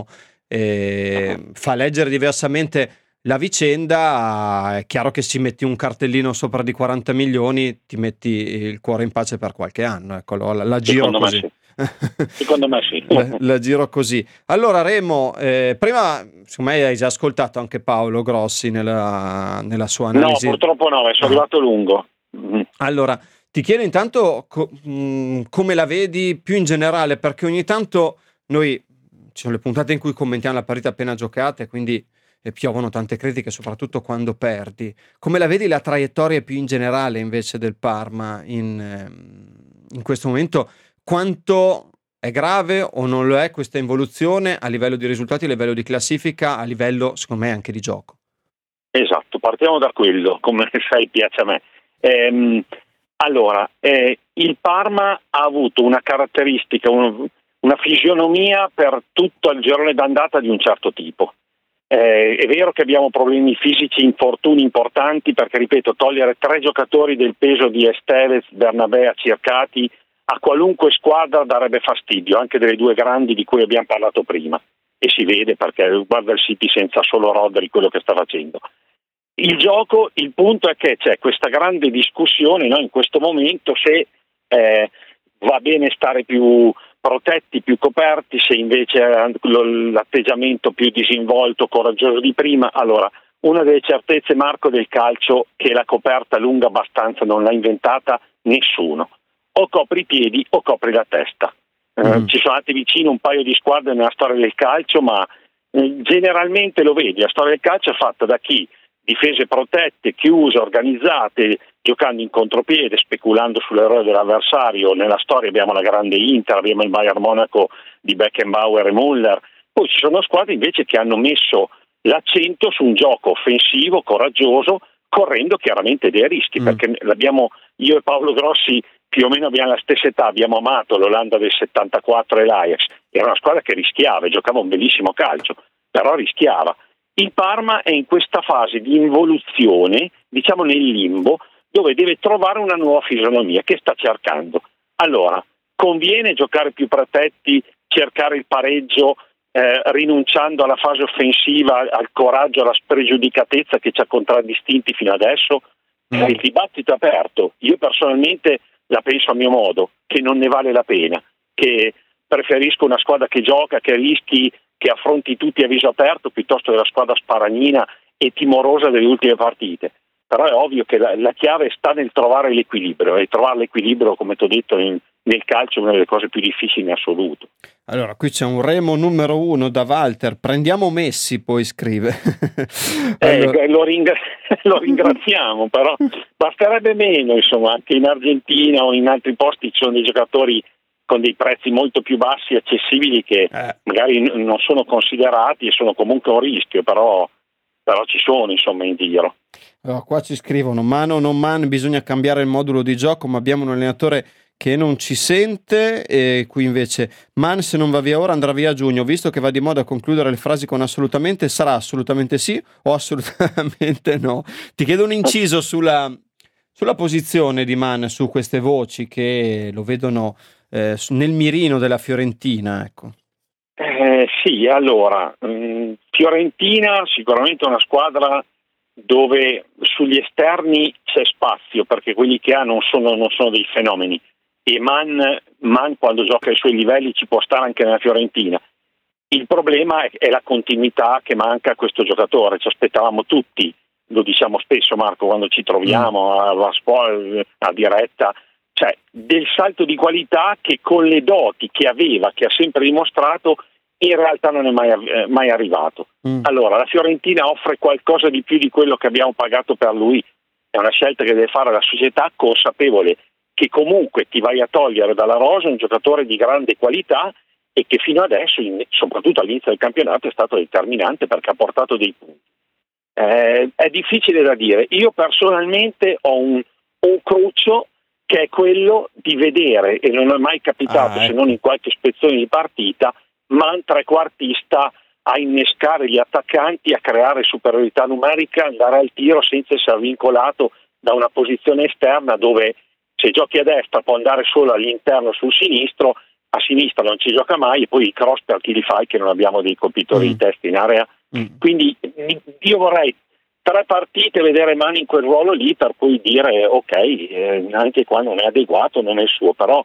Eh, fa leggere diversamente la vicenda. È chiaro che se metti un cartellino sopra di quaranta milioni ti metti il cuore in pace per qualche anno, ecco, la, la giro Secondo me così. sì. Secondo me sì. la, la giro così. Allora Remo, eh, prima secondo me hai già ascoltato anche Paolo Grossi nella, nella sua No, analisi. purtroppo no, sono arrivato lungo. Mm. Allora, ti chiedo intanto co- mh, come la vedi più in generale, perché ogni tanto noi, ci sono le puntate in cui commentiamo la partita appena giocata e quindi eh, piovono tante critiche, soprattutto quando perdi. Come la vedi la traiettoria più in generale invece del Parma in, ehm, in questo momento? Quanto è grave o non lo è questa involuzione a livello di risultati, a livello di classifica, a livello secondo me anche di gioco? Esatto, partiamo da quello, come sai piace a me. Ehm, allora, eh, il Parma ha avuto una caratteristica, un, una fisionomia per tutto il girone d'andata di un certo tipo. Eh, è vero che abbiamo problemi fisici, infortuni importanti, perché ripeto, togliere tre giocatori del peso di Estevez, Bernabé, Circati a qualunque squadra darebbe fastidio, anche delle due grandi di cui abbiamo parlato prima, e si vede perché guarda il City senza solo Rodri quello che sta facendo. Il gioco, il punto è che c'è questa grande discussione, no, in questo momento se eh, va bene stare più protetti, più coperti, se invece l'atteggiamento più disinvolto, coraggioso di prima. Allora, una delle certezze, Marco, del calcio, che la coperta lunga abbastanza non l'ha inventata nessuno. O copri i piedi o copri la testa. Mm. Eh, ci sono andati vicino un paio di squadre nella storia del calcio, ma eh, generalmente lo vedi, la storia del calcio è fatta da chi difese protette, chiuse, organizzate, giocando in contropiede, speculando sull'errore dell'avversario. Nella storia abbiamo la grande Inter, abbiamo il Bayern Monaco di Beckenbauer e Müller. Poi ci sono squadre invece che hanno messo l'accento su un gioco offensivo, coraggioso, correndo chiaramente dei rischi, mm. perché l'abbiamo, io e Paolo Grossi più o meno abbiamo la stessa età, abbiamo amato l'Olanda del settantaquattro e l'Ajax, era una squadra che rischiava e giocava un bellissimo calcio, però rischiava. Il Parma è in questa fase di involuzione, diciamo nel limbo, dove deve trovare una nuova fisionomia che sta cercando. Allora, conviene giocare più protetti, cercare il pareggio, eh, rinunciando alla fase offensiva, al coraggio, alla spregiudicatezza che ci ha contraddistinti fino adesso? Mm. Il dibattito è aperto. Io personalmente la penso a mio modo, che non ne vale la pena, che preferisco una squadra che gioca, che rischi, che affronti tutti a viso aperto, piuttosto che la squadra sparagnina e timorosa delle ultime partite. Però è ovvio che la, la chiave sta nel trovare l'equilibrio, e trovare l'equilibrio, come ti ho detto, in, nel calcio è una delle cose più difficili in assoluto. Allora, qui c'è un remo numero uno da Walter, prendiamo Messi, poi scrive. Allora... eh, lo, ringra- lo ringraziamo, però basterebbe meno, insomma, anche in Argentina o in altri posti ci sono dei giocatori con dei prezzi molto più bassi, accessibili, che eh. magari n- non sono considerati e sono comunque un rischio, però, però ci sono, insomma, in giro. Allora, qua ci scrivono, mano o non man, bisogna cambiare il modulo di gioco, ma abbiamo un allenatore che non ci sente. E qui invece, man se non va via ora andrà via a giugno, visto che va di moda concludere le frasi con assolutamente, sarà assolutamente sì o assolutamente no. Ti chiedo un inciso sulla, sulla posizione di Man, su queste voci che lo vedono eh, nel mirino della Fiorentina, ecco. Eh, sì, allora, mh, Fiorentina sicuramente è una squadra dove sugli esterni c'è spazio, perché quelli che ha non sono, non sono dei fenomeni, e Man, Man quando gioca ai suoi livelli ci può stare anche nella Fiorentina. Il problema è, è la continuità che manca a questo giocatore. Ci aspettavamo tutti, lo diciamo spesso, Marco, quando ci troviamo alla scuola, a diretta, cioè del salto di qualità che con le doti che aveva, che ha sempre dimostrato, in realtà non è mai, eh, mai arrivato. Mm. Allora, la Fiorentina offre qualcosa di più di quello che abbiamo pagato per lui. È una scelta che deve fare la società, consapevole che comunque ti vai a togliere dalla rosa un giocatore di grande qualità e che fino adesso, in, soprattutto all'inizio del campionato, è stato determinante perché ha portato dei punti. Eh, è difficile da dire. Io personalmente ho un, un cruccio che è quello di vedere, e non è mai capitato ah, ecco. se non in qualche ispezione di partita, Man trequartista a innescare gli attaccanti, a creare superiorità numerica, andare al tiro senza essere vincolato da una posizione esterna dove se giochi a destra può andare solo all'interno sul sinistro, a sinistra non ci gioca mai, e poi i cross per chi li fai che non abbiamo dei colpitori mm. di testa in area. Mm. Quindi io vorrei tre partite vedere Man in quel ruolo lì per poi dire ok, eh, anche qua non è adeguato, non è il suo, però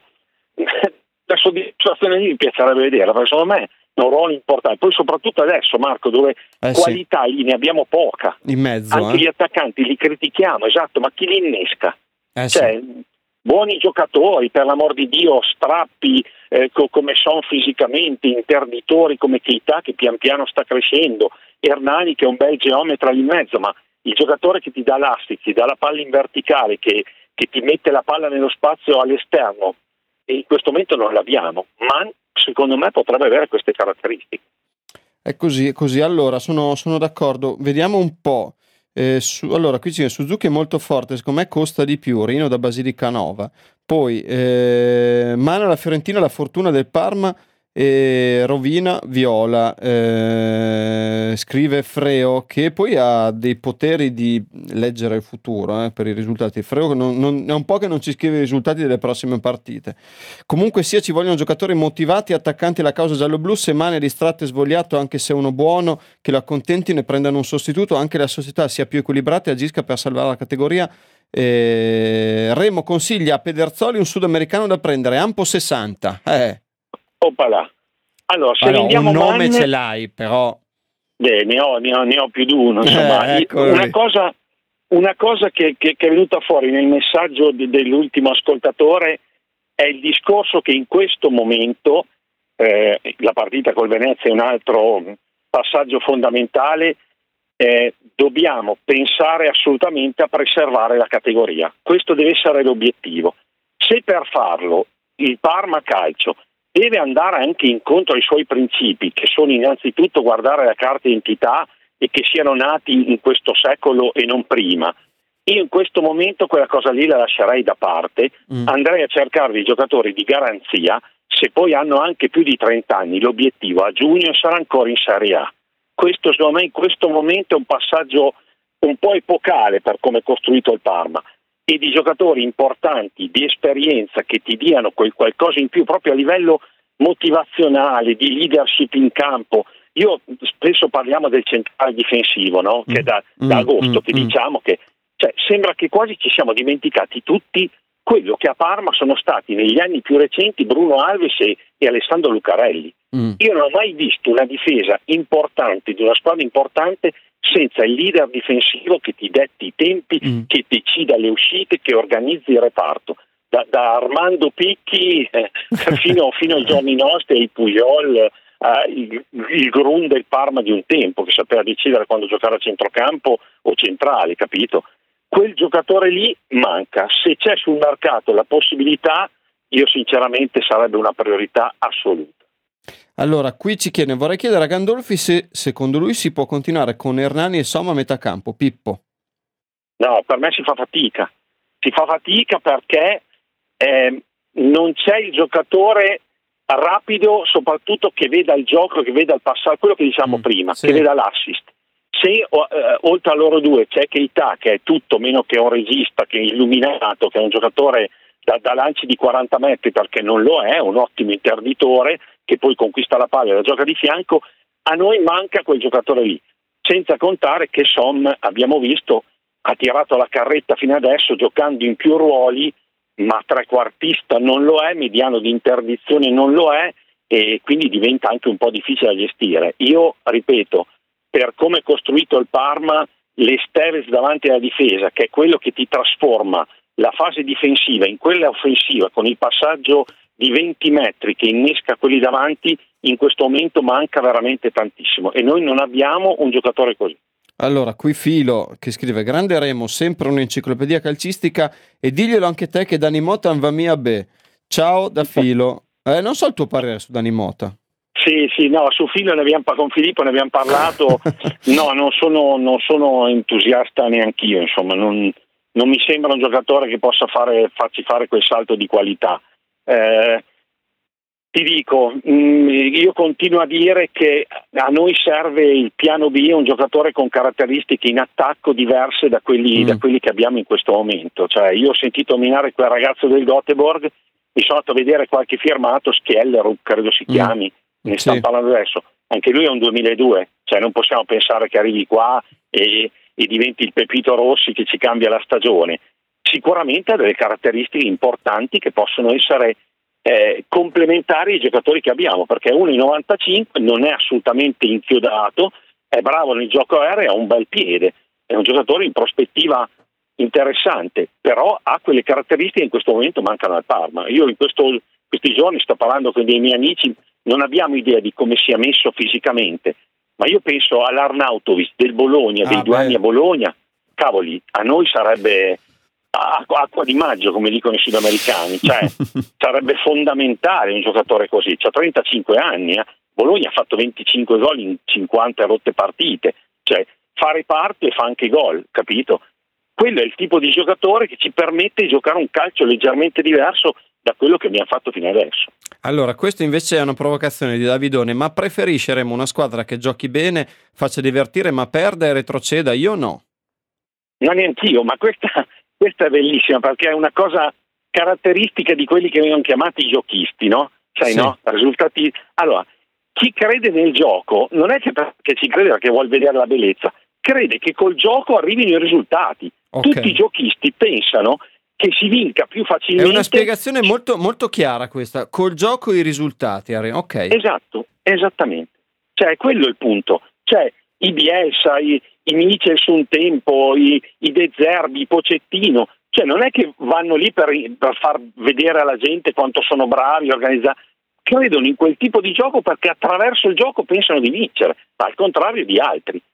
la soddisfazione lì mi piacerebbe vedere, perché secondo me è un ruolo importante. Poi soprattutto adesso, Marco, dove eh qualità sì. lì ne abbiamo poca, in mezzo, anche eh? gli attaccanti li critichiamo, esatto, ma chi li innesca? Eh cioè, sì. buoni giocatori, per l'amor di Dio, strappi eh, co- come sono fisicamente, interditori come Keita che pian piano sta crescendo, Hernani che è un bel geometra lì in mezzo, ma il giocatore che ti dà l'assist, ti dà la palla in verticale, che, che ti mette la palla nello spazio all'esterno, e in questo momento non l'abbiamo, ma secondo me potrebbe avere queste caratteristiche. È così, è così. Allora, sono, sono d'accordo. Vediamo un po'. Eh, su, allora, qui c'è Suzuki è molto forte, secondo me costa di più, Rino da Basilicata. Poi, eh, Mana la Fiorentina, la fortuna del Parma, e rovina Viola, eh, scrive Freo, che poi ha dei poteri di leggere il futuro eh, per i risultati. Freo non, non, è un po' che non ci scrive i risultati delle prossime partite. Comunque sia, ci vogliono giocatori motivati, attaccanti alla causa giallo-blu. Se Mane è distratto e svogliato, anche se è uno buono, che lo accontentino e prendano un sostituto, anche la società sia più equilibrata e agisca per salvare la categoria. eh, Remo consiglia a Pederzoli un sudamericano da prendere, Ampo sessanta. eh Oppala. Allora, se allora, vendiamo un nome Man, ce l'hai, però beh, ne ho, ne ho, ne ho più di uno. Insomma, eh, ecco una cosa, una cosa che, che, che è venuta fuori nel messaggio de, dell'ultimo ascoltatore è il discorso che in questo momento eh, la partita col Venezia è un altro passaggio fondamentale. eh, dobbiamo pensare assolutamente a preservare la categoria. Questo deve essere l'obiettivo. Se per farlo il Parma Calcio deve andare anche incontro ai suoi principi, che sono innanzitutto guardare la carta d'identità e che siano nati in questo secolo e non prima, io in questo momento quella cosa lì la lascerei da parte, mm. andrei a cercare dei giocatori di garanzia. Se poi hanno anche più di trenta anni, l'obiettivo a giugno sarà ancora in Serie A. Questo secondo me in questo momento è un passaggio un po' epocale per come è costruito il Parma, e di giocatori importanti, di esperienza, che ti diano quel qualcosa in più proprio a livello motivazionale, di leadership in campo. Io spesso parliamo del centrale difensivo, no? Che è da, mm, da agosto mm, che mm. diciamo che cioè, sembra che quasi ci siamo dimenticati tutti quello che a Parma sono stati negli anni più recenti Bruno Alves e, e Alessandro Lucarelli. Mm. Io non ho mai visto una difesa importante, di una squadra importante, senza il leader difensivo che ti detti i tempi, mm. che decida le uscite, che organizzi il reparto. Da, da Armando Picchi eh, fino, fino ai giorni nostri, ai Puyol, eh, il, il grum del Parma di un tempo, che sapeva decidere quando giocare a centrocampo o centrale, capito? Quel giocatore lì manca. Se c'è sul mercato la possibilità, io sinceramente sarebbe una priorità assoluta. Allora, qui ci chiede, vorrei chiedere a Gandolfi se secondo lui si può continuare con Hernani e Somma a metà campo. Pippo? No, per me si fa fatica. Si fa fatica perché eh, non c'è il giocatore rapido, soprattutto che veda il gioco, che veda il passaggio, quello che diciamo mm, prima, sì. che veda l'assist. Se eh, oltre a loro due c'è Keita, che è tutto meno che un regista, che è illuminato, che è un giocatore da, da lanci di quaranta metri, perché non lo è, un ottimo interditore, che poi conquista la palla e la gioca di fianco, a noi manca quel giocatore lì. Senza contare che Som, abbiamo visto, ha tirato la carretta fino adesso giocando in più ruoli, ma trequartista non lo è, mediano di interdizione non lo è, e quindi diventa anche un po' difficile da gestire. Io ripeto, per come è costruito il Parma, l'Esteves davanti alla difesa, che è quello che ti trasforma la fase difensiva in quella offensiva, con il passaggio di venti metri che innesca quelli davanti, in questo momento manca veramente tantissimo, e noi non abbiamo un giocatore così. Allora, qui Filo che scrive: grande Remo, sempre un'enciclopedia calcistica, e diglielo anche te che Dani Mota va mia be. Ciao da Filo. Eh, non so il tuo parere su Dani Mota. Sì, sì, no, su Filo ne abbiamo, con Filippo ne abbiamo parlato. No, non sono, non sono entusiasta neanch'io, insomma, non, non mi sembra un giocatore che possa fare, farci fare quel salto di qualità. Eh, ti dico, mh, io continuo a dire che a noi serve il piano B, un giocatore con caratteristiche in attacco diverse da quelli, mm. da quelli che abbiamo in questo momento. Cioè, io ho sentito nominare quel ragazzo del Göteborg, mi sono andato a vedere qualche firmato, Schiellerup credo si chiami, mm. ne stanno sì. parlando adesso. Anche lui è un duemiladue, cioè non possiamo pensare che arrivi qua e, e diventi il Pepito Rossi che ci cambia la stagione. Sicuramente ha delle caratteristiche importanti che possono essere eh, complementari ai giocatori che abbiamo, perché uno in novantacinque non è assolutamente inchiodato, è bravo nel gioco aereo, ha un bel piede, è un giocatore in prospettiva interessante, però ha quelle caratteristiche che in questo momento mancano al Parma. Io in questo, questi giorni sto parlando con dei miei amici, non abbiamo idea di come sia messo fisicamente, ma io penso all'Arnautovic del Bologna, ah, dei due beh. anni a Bologna, cavoli, a noi sarebbe acqua di maggio, come dicono i sudamericani, cioè sarebbe fondamentale un giocatore così. C'ha trentacinque anni, eh. Bologna ha fatto venticinque gol in cinquanta rotte partite, cioè fa reparto e fa anche gol, capito? Quello è il tipo di giocatore che ci permette di giocare un calcio leggermente diverso da quello che abbiamo fatto fino adesso. Allora, questo invece è una provocazione di Davidone: ma preferisceremo una squadra che giochi bene, faccia divertire, ma perda e retroceda? Io no. Non neanch'io, ma questa, questa è bellissima, perché è una cosa caratteristica di quelli che vengono chiamati giochisti, no? Sai, sì. no? Risultati. Allora, chi crede nel gioco non è che perché ci crede perché vuol vedere la bellezza, crede che col gioco arrivino i risultati. Okay. Tutti i giochisti pensano che si vinca più facilmente. È una spiegazione molto, molto chiara questa, col gioco i risultati. Ok. Esatto, esattamente. Cioè, quello è il punto. Cioè, i Bielsa, i, i Michels un tempo, i, i De Zerbi, i Pochettino, cioè non è che vanno lì per, per far vedere alla gente quanto sono bravi, organizzati. Credono in quel tipo di gioco perché attraverso il gioco pensano di vincere, ma al contrario di altri.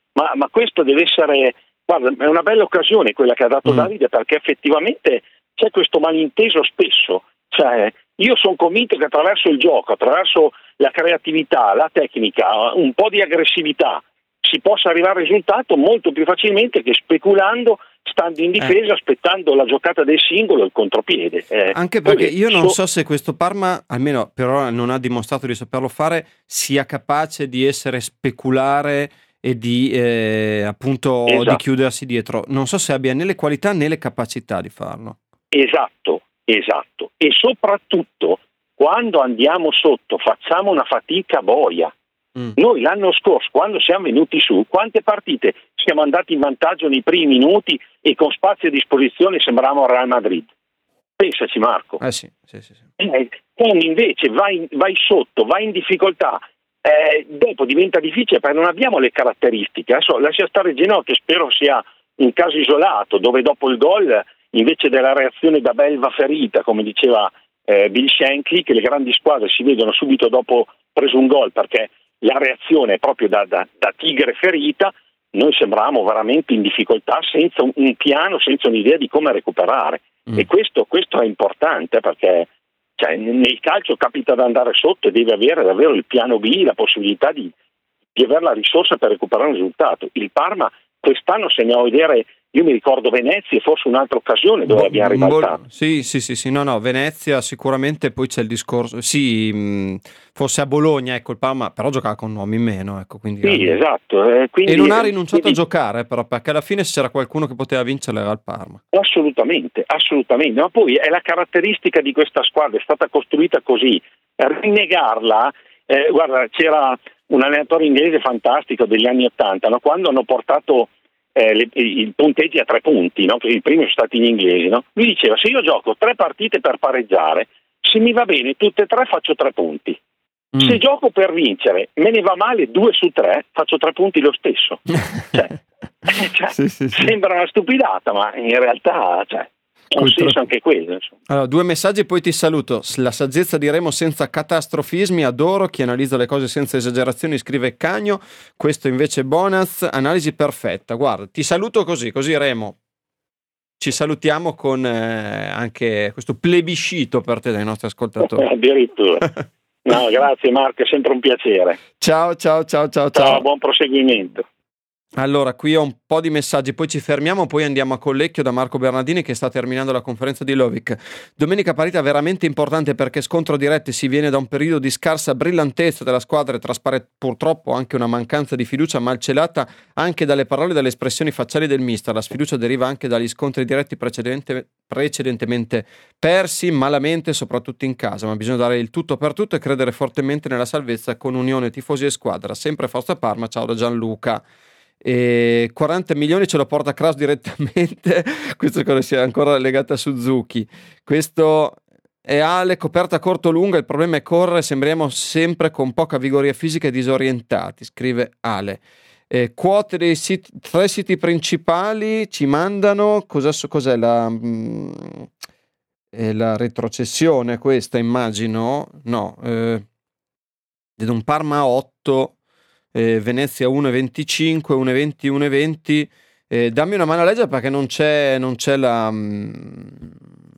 ma, ma questo deve essere, guarda, è una bella occasione quella che ha dato mm. Davide, perché effettivamente c'è questo malinteso spesso, cioè io sono convinto che attraverso il gioco, attraverso la creatività, la tecnica, un po' di aggressività, si possa arrivare al risultato molto più facilmente che speculando, stando in difesa, eh. aspettando la giocata del singolo e il contropiede. Eh, Anche perché io non so se questo Parma, almeno per ora non ha dimostrato di saperlo fare, sia capace di essere speculare e di eh, appunto esatto. di chiudersi dietro. Non so se abbia né le qualità né le capacità di farlo. Esatto, esatto. E soprattutto quando andiamo sotto facciamo una fatica boia. Mm. Noi l'anno scorso, quando siamo venuti su, quante partite siamo andati in vantaggio nei primi minuti e con spazio a disposizione sembravamo Real Madrid? Pensaci, Marco. Eh sì, sì, sì, sì. Eh, quando invece vai, vai sotto, vai in difficoltà, eh, dopo diventa difficile perché non abbiamo le caratteristiche. Adesso lascia stare Genoa, che spero sia un caso isolato, dove dopo il gol, invece della reazione da belva ferita, come diceva eh, Bill Shankly, che le grandi squadre si vedono subito dopo preso un gol, perché la reazione è proprio da, da, da tigre ferita, noi sembravamo veramente in difficoltà, senza un, un piano, senza un'idea di come recuperare. Mm. E questo, questo è importante, perché cioè, nel calcio capita di andare sotto e devi avere davvero il piano B, la possibilità di, di avere la risorsa per recuperare un risultato. Il Parma quest'anno, se andiamo a vedere, io mi ricordo Venezia e forse un'altra occasione dove Bo- abbiamo ribaltato. Sì, sì, sì, sì, no, no, Venezia sicuramente, poi c'è il discorso, sì, mh, fosse a Bologna, ecco, il Parma, però giocava con uomini in meno, ecco, quindi... Sì, era... esatto. Eh, quindi, e non ha rinunciato quindi... a giocare, però, perché alla fine se c'era qualcuno che poteva vincere era il Parma. Assolutamente, assolutamente, ma poi è la caratteristica di questa squadra, è stata costruita così, rinnegarla, eh, guarda, c'era un allenatore inglese fantastico degli anni Ottanta, no? Quando hanno portato eh, le, i punteggi a tre punti, no? Perché i primi sono stati gli inglesi, no? Lui diceva: se io gioco tre partite per pareggiare, se mi va bene tutte e tre faccio tre punti, mm. se gioco per vincere me ne va male due su tre, faccio tre punti lo stesso. Cioè, cioè, sì, sì, sì. Sembra una stupidata, ma in realtà cioè, ha un senso anche quello, insomma. Allora, due messaggi e poi ti saluto. La saggezza di Remo senza catastrofismi, adoro chi analizza le cose senza esagerazioni, scrive Cagno. Questo invece Bonaz, analisi perfetta. Guarda, ti saluto così, così Remo ci salutiamo con eh, anche questo plebiscito per te dai nostri ascoltatori. Addirittura. No, grazie Marco, è sempre un piacere. Ciao, ciao, ciao, ciao, ciao. Ciao, buon proseguimento. Allora, qui ho un po' di messaggi, poi ci fermiamo, poi andiamo a Collecchio da Marco Bernardini che sta terminando la conferenza di Lovic. Domenica partita veramente importante perché scontro diretto, si viene da un periodo di scarsa brillantezza della squadra e traspare purtroppo anche una mancanza di fiducia malcelata anche dalle parole e dalle espressioni facciali del mister. La sfiducia deriva anche dagli scontri diretti precedente, precedentemente persi malamente, soprattutto in casa, ma bisogna dare il tutto per tutto e credere fortemente nella salvezza con unione tifosi e squadra. Sempre Forza Parma, ciao da Gianluca. E quaranta milioni ce lo porta Kraus direttamente. Questo credo sia ancora legato a Suzuki. Questo è Ale, coperta corto lunga, il problema è correre, sembriamo sempre con poca vigoria fisica e disorientati, scrive Ale. Eh, quote dei siti, tre siti principali ci mandano cos'è, cos'è la, mh, è la retrocessione questa, immagino, no, eh, vedo un Parma otto, Eh, Venezia uno virgola venticinque, uno virgola venti, uno virgola venti. Eh, dammi una mano a leggere perché non c'è, non c'è la mh,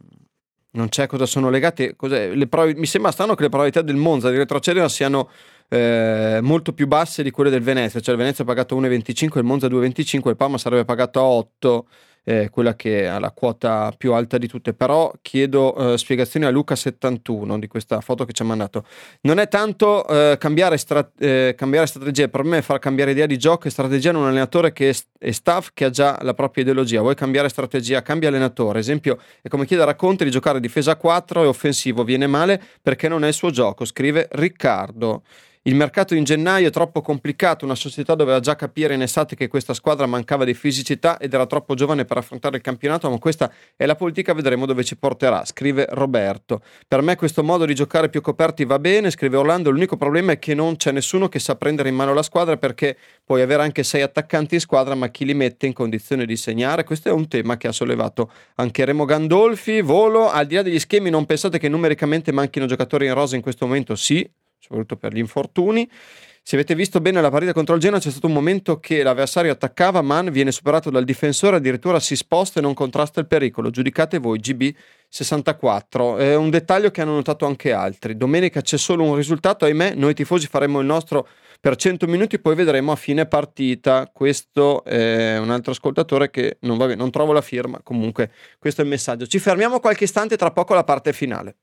non c'è cosa sono legate, cos'è, le prob- mi sembra strano che le probabilità del Monza di retrocedere siano eh, molto più basse di quelle del Venezia, cioè il Venezia ha pagato uno virgola venticinque, il Monza due virgola venticinque, il Parma sarebbe pagato a otto, eh, quella che ha la quota più alta di tutte. Però chiedo eh, spiegazioni a Luca settantuno di questa foto che ci ha mandato. Non è tanto eh, cambiare, stra- eh, cambiare strategia, il problema è far cambiare idea di gioco e strategia in un allenatore che è, è staff che ha già la propria ideologia. Vuoi cambiare strategia, cambia allenatore. Esempio è come chiedere a Conte di giocare difesa a quattro e offensivo, viene male perché non è il suo gioco, scrive Riccardo. Il mercato in gennaio è troppo complicato, una società doveva già capire in estate che questa squadra mancava di fisicità ed era troppo giovane per affrontare il campionato, ma questa è la politica, vedremo dove ci porterà, scrive Roberto. Per me questo modo di giocare più coperti va bene, scrive Orlando, l'unico problema è che non c'è nessuno che sa prendere in mano la squadra, perché puoi avere anche sei attaccanti in squadra, ma chi li mette in condizione di segnare? Questo è un tema che ha sollevato anche Remo Gandolfi. Volo, al di là degli schemi, non pensate che numericamente manchino giocatori in rosa in questo momento? Sì, soprattutto per gli infortuni. Se avete visto bene la partita contro il Genoa, c'è stato un momento che l'avversario attaccava, Man viene superato dal difensore, addirittura si sposta e non contrasta il pericolo. Giudicate voi, G B sessantaquattro. È un dettaglio che hanno notato anche altri. Domenica c'è solo un risultato, ahimè, noi tifosi faremo il nostro per cento minuti, poi vedremo a fine partita. Questo è un altro ascoltatore che non va bene, non trovo la firma, comunque questo è il messaggio. Ci fermiamo qualche istante, tra poco la parte finale.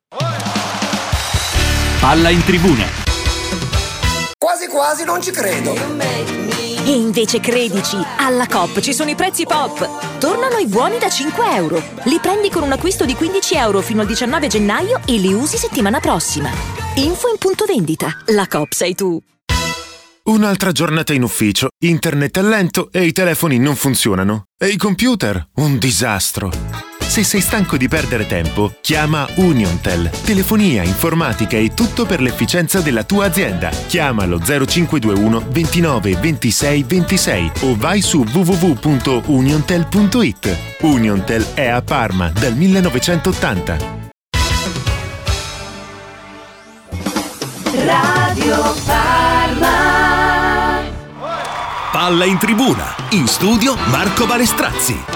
Palla in tribuna. Quasi quasi non ci credo. E invece credici, alla Coop ci sono i prezzi pop. Tornano i buoni da cinque euro. Li prendi con un acquisto di quindici euro fino al diciannove gennaio e li usi settimana prossima. Info in punto vendita. La Coop sei tu. Un'altra giornata in ufficio, internet è lento e i telefoni non funzionano. E i computer? Un disastro. Se sei stanco di perdere tempo, chiama Uniontel. Telefonia, informatica e tutto per l'efficienza della tua azienda. Chiamalo zero cinque due uno ventinove ventisei ventisei o vai su w w w punto uniontel punto i t. Uniontel è a Parma dal millenovecentottanta. Radio Parma. Palla in tribuna. In studio Marco Balestrazzi.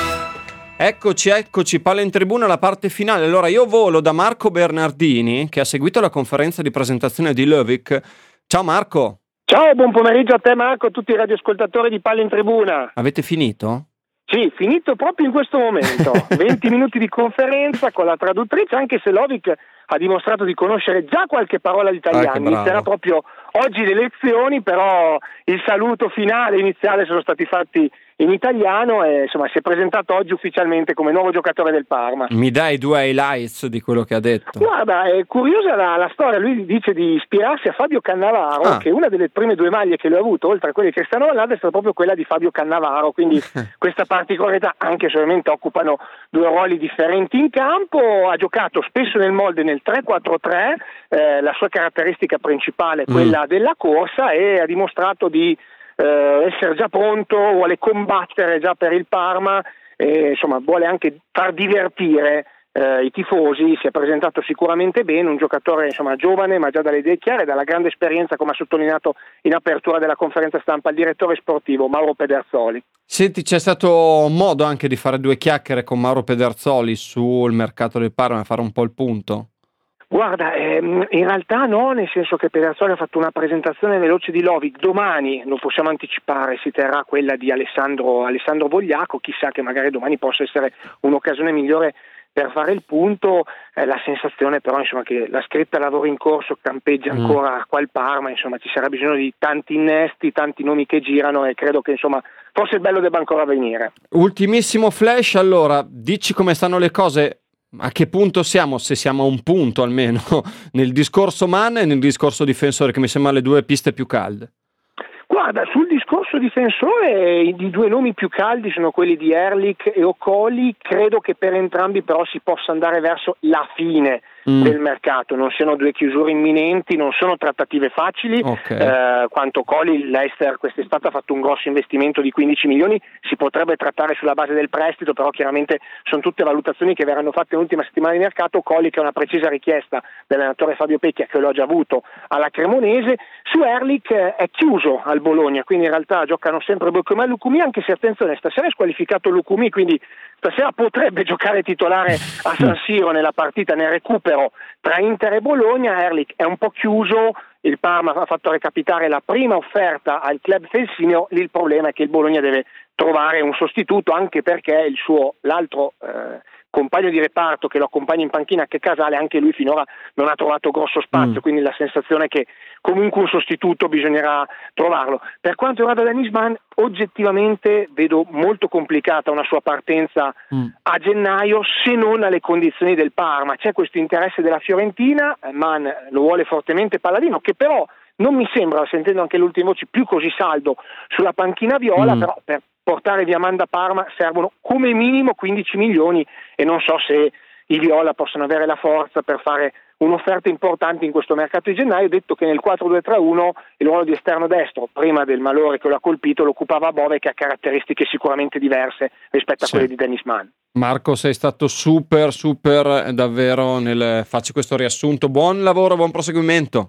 Eccoci, eccoci, palla in tribuna, la parte finale. Allora io volo da Marco Bernardini, che ha seguito la conferenza di presentazione di Lovic. Ciao Marco. Ciao, buon pomeriggio a te Marco, a tutti i radioascoltatori di Palla in Tribuna. Avete finito? Sì, finito proprio in questo momento. venti minuti di conferenza con la traduttrice, anche se Lovic ha dimostrato di conoscere già qualche parola di italiano. Ah, Inizierà proprio oggi le lezioni, però il saluto finale e iniziale sono stati fatti in italiano e insomma si è presentato oggi ufficialmente come nuovo giocatore del Parma. Mi dai due highlights di quello che ha detto? Guarda, è curiosa la, la storia. Lui dice di ispirarsi a Fabio Cannavaro, ah. che una delle prime due maglie che lui ha avuto, oltre a quelle di Cristiano Ronaldo, è stata proprio quella di Fabio Cannavaro, quindi questa particolarità, anche se ovviamente occupano due ruoli differenti in campo. Ha giocato spesso nel molde nel tre quattro tre, eh, la sua caratteristica principale è quella mm. della corsa, e ha dimostrato di Uh, essere già pronto, vuole combattere già per il Parma e insomma vuole anche far divertire uh, i tifosi. Si è presentato sicuramente bene, un giocatore insomma giovane ma già dalle idee chiare, dalla grande esperienza, come ha sottolineato in apertura della conferenza stampa il direttore sportivo Mauro Pederzoli. Senti, c'è stato modo anche di fare due chiacchiere con Mauro Pederzoli sul mercato del Parma e fare un po' il punto? Guarda, ehm, in realtà no, nel senso che Pederzoli ha fatto una presentazione veloce di Lovic. Domani, lo possiamo anticipare, si terrà quella di Alessandro, Alessandro Vogliaco. Chissà che magari domani possa essere un'occasione migliore per fare il punto. Eh, la sensazione però insomma che la scritta lavoro in corso campeggia ancora mm. qua al Parma, insomma ci sarà bisogno di tanti innesti, tanti nomi che girano, e credo che insomma forse il bello debba ancora venire. Ultimissimo flash, allora, dici come stanno le cose. A che punto siamo, se siamo a un punto almeno, nel discorso Man e nel discorso difensore, che mi sembra le due piste più calde? Guarda, sul discorso difensore i due nomi più caldi sono quelli di Erlich e Okoli. Credo che per entrambi però si possa andare verso la fine mm. del mercato, non siano due chiusure imminenti, non sono trattative facili. Okay. Eh, quanto Okoli, l'Eister quest'estate ha fatto un grosso investimento di quindici milioni, si potrebbe trattare sulla base del prestito, però chiaramente sono tutte valutazioni che verranno fatte nell'ultima settimana di mercato. Okoli, che è una precisa richiesta dell'allenatore Fabio Pecchia, che l'ho già avuto alla Cremonese. Su Erlich eh, è chiuso al Bologna, quindi in realtà giocano sempre Boccomà e Lucumi, anche se attenzione, stasera è squalificato Lucumi, quindi stasera potrebbe giocare titolare a San Siro nella partita, nel recupero tra Inter e Bologna. Erlich è un po' chiuso, il Parma ha fatto recapitare la prima offerta al club felsineo, lì il problema è che il Bologna deve trovare un sostituto, anche perché il suo, l'altro eh, compagno di reparto che lo accompagna in panchina, che Casale, anche lui finora non ha trovato grosso spazio, mm. quindi la sensazione è che comunque un sostituto bisognerà trovarlo. Per quanto riguarda Dennis Mann, oggettivamente vedo molto complicata una sua partenza mm. a gennaio, se non alle condizioni del Parma. C'è questo interesse della Fiorentina, Mann lo vuole fortemente Palladino, che però non mi sembra, sentendo anche le ultime voci, più così saldo sulla panchina viola, mm. però per portare via Mann da Parma servono come minimo quindici milioni, e non so se i viola possono avere la forza per fare un'offerta importante in questo mercato di gennaio, detto che nel quattro due tre uno il ruolo di esterno destro, prima del malore che lo ha colpito, lo occupava Bove, che ha caratteristiche sicuramente diverse rispetto a sì. quelle di Dennis Mann. Marco, sei stato super super davvero nel farci questo riassunto. Buon lavoro, buon proseguimento.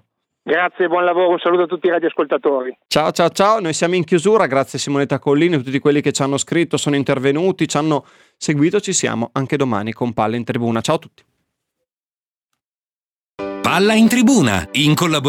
Grazie, buon lavoro, un saluto a tutti i radioascoltatori. Ciao ciao ciao, noi siamo in chiusura, grazie a Simonetta Collini e tutti quelli che ci hanno scritto, sono intervenuti, ci hanno seguito, ci siamo anche domani con Palla in Tribuna. Ciao a tutti. Palla in Tribuna, in collaborazione